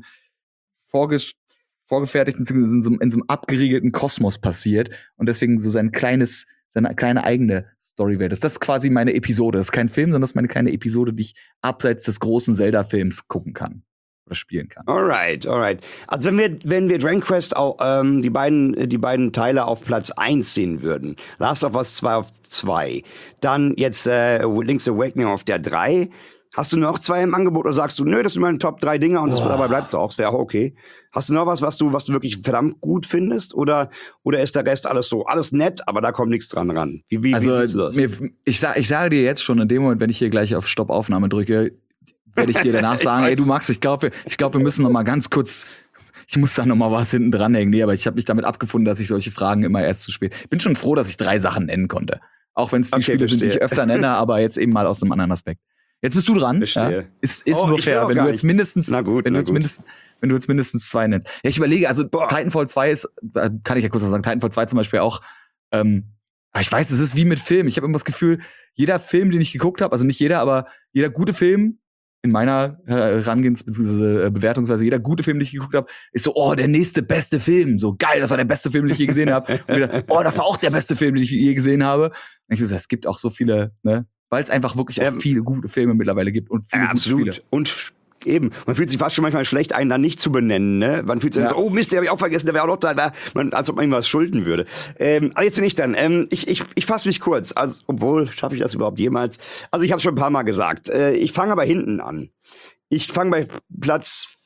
vorgefertigten, in so einem abgeriegelten Kosmos passiert und deswegen so seine kleine eigene Storywelt ist. Das ist quasi meine Episode. Das ist kein Film, sondern das ist meine kleine Episode, die ich abseits des großen Zelda-Films gucken kann. Oder spielen kann. Alright. Also wenn wir Dragon Quest auch die beiden Teile auf Platz 1 sehen würden, Last of Us 2 auf 2, dann jetzt Link's Awakening auf der 3, hast du noch 2 im Angebot oder sagst du, nö, das sind meine Top 3 Dinger und dabei bleibt's auch, das wäre auch okay. Hast du noch was du wirklich verdammt gut findest oder ist der Rest alles nett, aber da kommt nichts dran ran? Wie siehst du das? Ich sage dir jetzt schon in dem Moment, wenn ich hier gleich auf Stopp-Aufnahme drücke, werde ich dir danach sagen, ey, du Max, ich glaube, wir müssen noch mal ganz kurz, ich muss da noch mal was hinten dranhängen. Nee, aber ich habe mich damit abgefunden, dass ich solche Fragen immer erst zu spät. Bin schon froh, dass ich 3 Sachen nennen konnte. Auch wenn es die Spiele sind, die ich öfter nenne, aber jetzt eben mal aus einem anderen Aspekt. Jetzt bist du dran. Ja? Ist nur fair, wenn du jetzt mindestens, wenn du jetzt mindestens 2 nennst. Ja, ich überlege, also Titanfall 2 ist, kann ich ja kurz sagen, Titanfall 2 zum Beispiel auch, ich weiß, es ist wie mit Filmen. Ich habe immer das Gefühl, jeder Film, den ich geguckt habe, also nicht jeder, aber jeder gute Film, in meiner Herangehens- bzw. Bewertungsweise, jeder gute Film, den ich geguckt habe, ist so, der nächste beste Film. So geil, das war der beste Film, den ich je gesehen habe. Und wieder, das war auch der beste Film, den ich je gesehen habe. Und ich gesagt, es gibt auch so viele, ne? Weil es einfach wirklich auch viele gute Filme mittlerweile gibt und viele gute Spiele. Und eben, man fühlt sich fast schon manchmal schlecht, einen dann nicht zu benennen, ne? Man fühlt sich so, oh Mist, den habe ich auch vergessen, der wäre auch noch da, als ob man ihm was schulden würde. Aber jetzt bin ich dann, ich fasse mich kurz, also, obwohl, schaffe ich das überhaupt jemals? Also ich habe schon ein paar Mal gesagt, ich fange aber hinten an. Ich fange bei Platz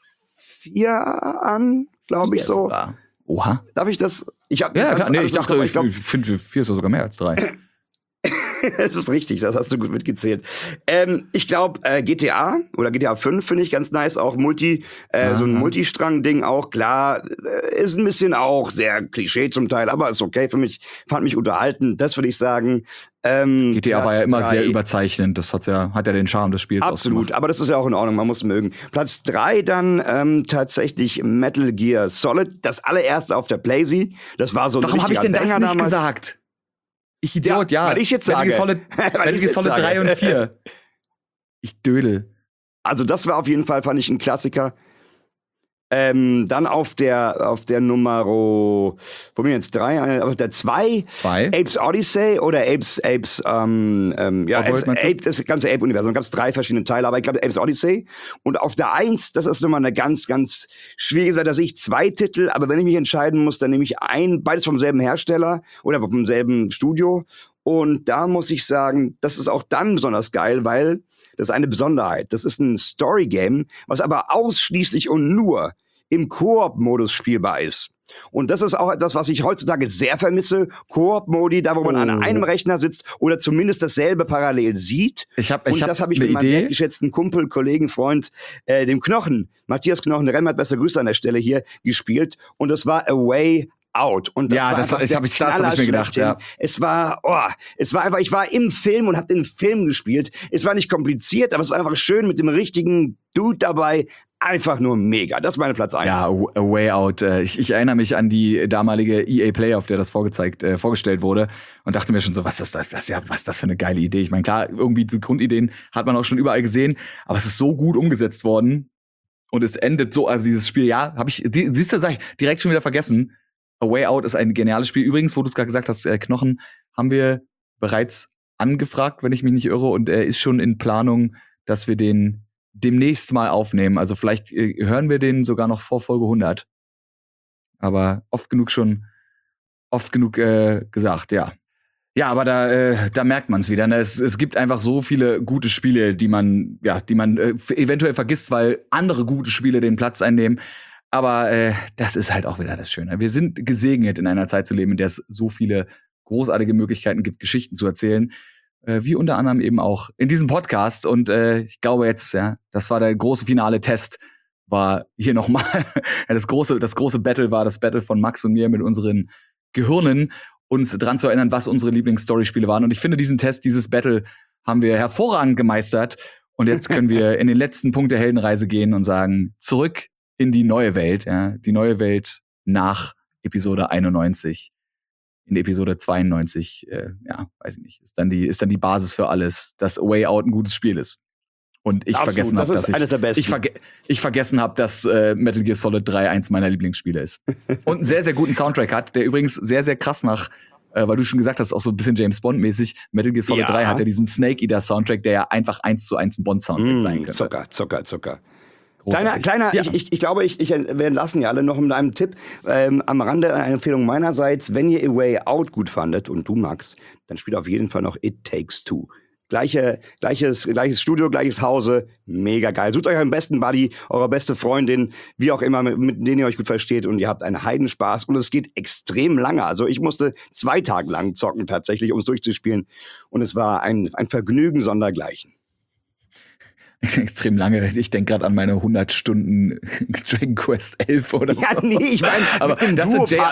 4 an, glaube ich so. Sogar. Oha. Darf ich das? Ja, klar. Nee, ich dachte, ich finde 4 ist sogar mehr als 3. Das ist richtig, das hast du gut mitgezählt. Ich glaube, GTA oder GTA 5 finde ich ganz nice, auch so ein Multistrang-Ding auch, klar, ist ein bisschen auch sehr Klischee zum Teil, aber ist okay für mich, fand mich unterhalten, das würde ich sagen. GTA war ja immer sehr überzeichnend, das hat ja den Charme des Spiels absolut, ausgemacht. aber das ist ja auch in Ordnung, man muss mögen. Platz 3 dann tatsächlich Metal Gear Solid, das allererste auf der PlayStation, das war so ein Warum habe ich denn das Banger nicht damals. gesagt? Ich Idiot, ja. Weil ich jetzt sage. Metal Gear Solid 3 und 4. Ich dödel. Also das war auf jeden Fall, fand ich, ein Klassiker. Dann auf der Nummer, wo bin ich jetzt 3? Auf der 2, Apes Odyssey oder Apes, das ganze Ape-Universum. Da gab es 3 verschiedene Teile, aber ich glaube Apes Odyssey. Und auf der 1, das ist nochmal eine ganz, ganz schwierige Sache, da sehe ich 2 Titel, aber wenn ich mich entscheiden muss, dann nehme ich beides vom selben Hersteller oder vom selben Studio. Und da muss ich sagen, das ist auch dann besonders geil, weil das ist eine Besonderheit. Das ist ein Story-Game, was aber ausschließlich und nur im Koop-Modus spielbar ist. Und das ist auch etwas, was ich heutzutage sehr vermisse. Koop-Modi, da wo man an einem Rechner sitzt oder zumindest dasselbe parallel sieht. Das habe ich mit meinem wertgeschätzten Kumpel, Kollegen, Freund, dem Knochen, Matthias Knochen, Remmert, bester Grüße an der Stelle hier, gespielt. Und das war A Way Out. Und das hab ich mir gedacht, ja. Es war einfach, ich war im Film und hab den Film gespielt. Es war nicht kompliziert, aber es war einfach schön mit dem richtigen Dude dabei. Einfach nur mega. Das ist meine Platz 1. Ja, A Way Out. Ich erinnere mich an die damalige EA Play, auf der das vorgestellt wurde und dachte mir schon so, was ist das für eine geile Idee. Ich meine, klar, irgendwie die Grundideen hat man auch schon überall gesehen, aber es ist so gut umgesetzt worden und es endet so, also dieses Spiel, sag ich direkt schon wieder vergessen. A Way Out ist ein geniales Spiel. Übrigens, wo du es gerade gesagt hast, Knochen, haben wir bereits angefragt, wenn ich mich nicht irre, und er ist schon in Planung, dass wir den demnächst mal aufnehmen. Also vielleicht hören wir den sogar noch vor Folge 100. Aber oft genug gesagt, ja. Ja, aber da merkt man es wieder. Ne? Es gibt einfach so viele gute Spiele, die man eventuell vergisst, weil andere gute Spiele den Platz einnehmen. Aber das ist halt auch wieder das Schöne. Wir sind gesegnet, in einer Zeit zu leben, in der es so viele großartige Möglichkeiten gibt, Geschichten zu erzählen. Wie unter anderem eben auch in diesem Podcast. Und ich glaube jetzt, ja, das war der große finale Test, war hier nochmal das große Battle war das Battle von Max und mir mit unseren Gehirnen, uns dran zu erinnern, was unsere Lieblings-Story-Spiele waren. Und ich finde, dieses Battle haben wir hervorragend gemeistert. Und jetzt können wir in den letzten Punkt der Heldenreise gehen und sagen, zurück in die neue Welt, ja, die neue Welt nach Episode 91. In Episode 92, weiß ich nicht, ist dann die Basis für alles, dass A Way Out ein gutes Spiel ist. Und ich vergessen habe, dass Metal Gear Solid 3 eins meiner Lieblingsspiele ist. Und einen sehr, sehr guten Soundtrack hat, der übrigens sehr, sehr krass weil du schon gesagt hast, auch so ein bisschen James Bond-mäßig. Metal Gear Solid 3 hat ja diesen Snake Eater Soundtrack, der ja einfach 1:1 ein Bond-Soundtrack sein könnte. Zucker. Kleiner, ja. Ich glaube, wir entlassen ja alle noch mit einem Tipp. Am Rande eine Empfehlung meinerseits, wenn ihr A Way Out gut fandet und du, Max, dann spielt auf jeden Fall noch It Takes Two. Gleiches Studio, gleiches Hause, mega geil. Sucht euch euren besten Buddy, eure beste Freundin, wie auch immer, mit denen ihr euch gut versteht und ihr habt einen Heidenspaß und es geht extrem lange. Also ich musste 2 Tage lang zocken tatsächlich, um es durchzuspielen und es war ein Vergnügen sondergleichen. Extrem lange. Ich denke gerade an meine 100 Stunden Dragon Quest 11 oder so. Ja, nee, ich meine, aber das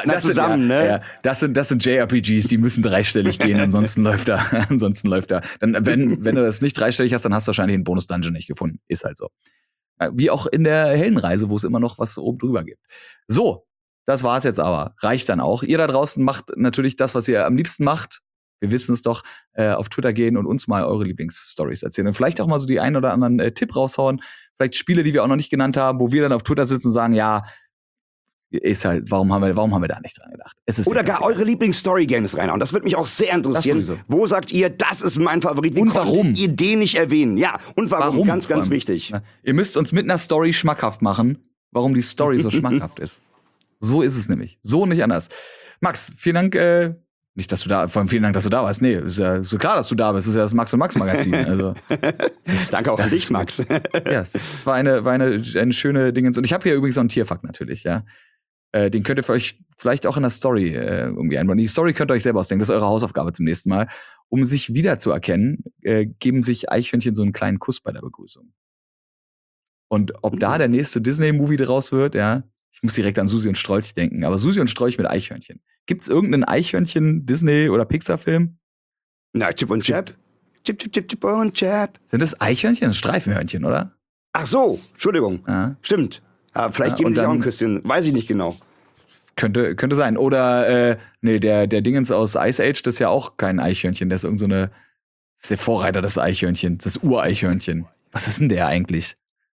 sind JRPGs, die müssen dreistellig gehen, ansonsten läuft da. Dann, wenn du das nicht dreistellig hast, dann hast du wahrscheinlich einen Bonus-Dungeon nicht gefunden. Ist halt so. Wie auch in der Heldenreise, wo es immer noch was oben drüber gibt. So, das war's jetzt aber. Reicht dann auch. Ihr da draußen macht natürlich das, was ihr am liebsten macht. Wir wissen es doch, auf Twitter gehen und uns mal eure Lieblingsstories erzählen. Und vielleicht auch mal so die einen oder anderen Tipp raushauen. Vielleicht Spiele, die wir auch noch nicht genannt haben, wo wir dann auf Twitter sitzen und sagen, ja, ist halt, warum haben wir da nicht dran gedacht? Oder gar eure Lieblings-Story-Games reinhauen. Das würde mich auch sehr interessieren. Wo sagt ihr, das ist mein Favorit? Und warum? Ihr den nicht erwähnen. Ja, und warum? Ganz, ganz wichtig. Ihr müsst uns mit einer Story schmackhaft machen, warum die Story so schmackhaft ist. So ist es nämlich. So nicht anders. Max, vielen Dank, vielen Dank, dass du da warst. Nee, ist ja so klar, dass du da bist. Das ist ja das Max und Max Magazin. Also, danke auch an dich, Max. Ja, es war eine schöne Dingens. Und ich habe hier übrigens noch einen Tierfakt natürlich, ja. Den könnt ihr für euch vielleicht auch in der Story irgendwie einbauen. Die Story könnt ihr euch selber ausdenken. Das ist eure Hausaufgabe zum nächsten Mal. Um sich wiederzuerkennen, geben sich Eichhörnchen so einen kleinen Kuss bei der Begrüßung. Und ob da der nächste Disney-Movie draus wird, ja, ich muss direkt an Susi und Strolch denken, aber Susi und Strolch mit Eichhörnchen. Gibt's irgendeinen Eichhörnchen-Disney- oder Pixar-Film? Na, Chip und Chap. Chip und Chap. Sind das Eichhörnchen? Das Streifenhörnchen, oder? Ach so, Entschuldigung. Ja. Stimmt. Vielleicht geben sie sich auch ein Küsschen. Weiß ich nicht genau. Könnte sein. Oder, der Dingens aus Ice Age, das ist ja auch kein Eichhörnchen. Der ist das ist der Vorreiter des Eichhörnchens. Das Ureichhörnchen. Was ist denn der eigentlich?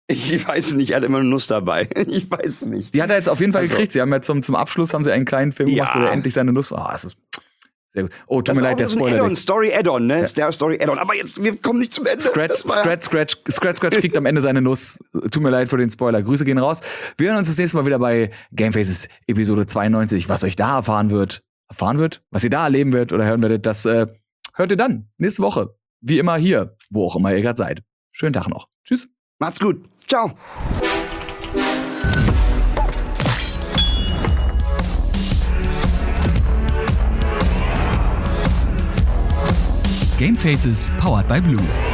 Ich weiß nicht, er hat immer eine Nuss dabei. Ich weiß nicht. Die hat er jetzt auf jeden Fall gekriegt. Sie haben ja zum Abschluss haben sie einen kleinen Film gemacht, wo er endlich seine Nuss. Das ist sehr gut. Oh, tut mir leid, der Spoiler. Story-Add-on, ne? Ist der Story-Add-on. Aber jetzt, wir kommen nicht zum Ende. Scratch kriegt am Ende seine Nuss. Tut mir leid für den Spoiler. Grüße gehen raus. Wir hören uns das nächste Mal wieder bei Gamefaces Episode 92. Was euch da erfahren wird, was ihr da erleben werdet oder hören werdet, das hört ihr dann nächste Woche. Wie immer hier, wo auch immer ihr gerade seid. Schönen Tag noch. Tschüss. Macht's gut. Ciao. Gamefaces powered by Blue.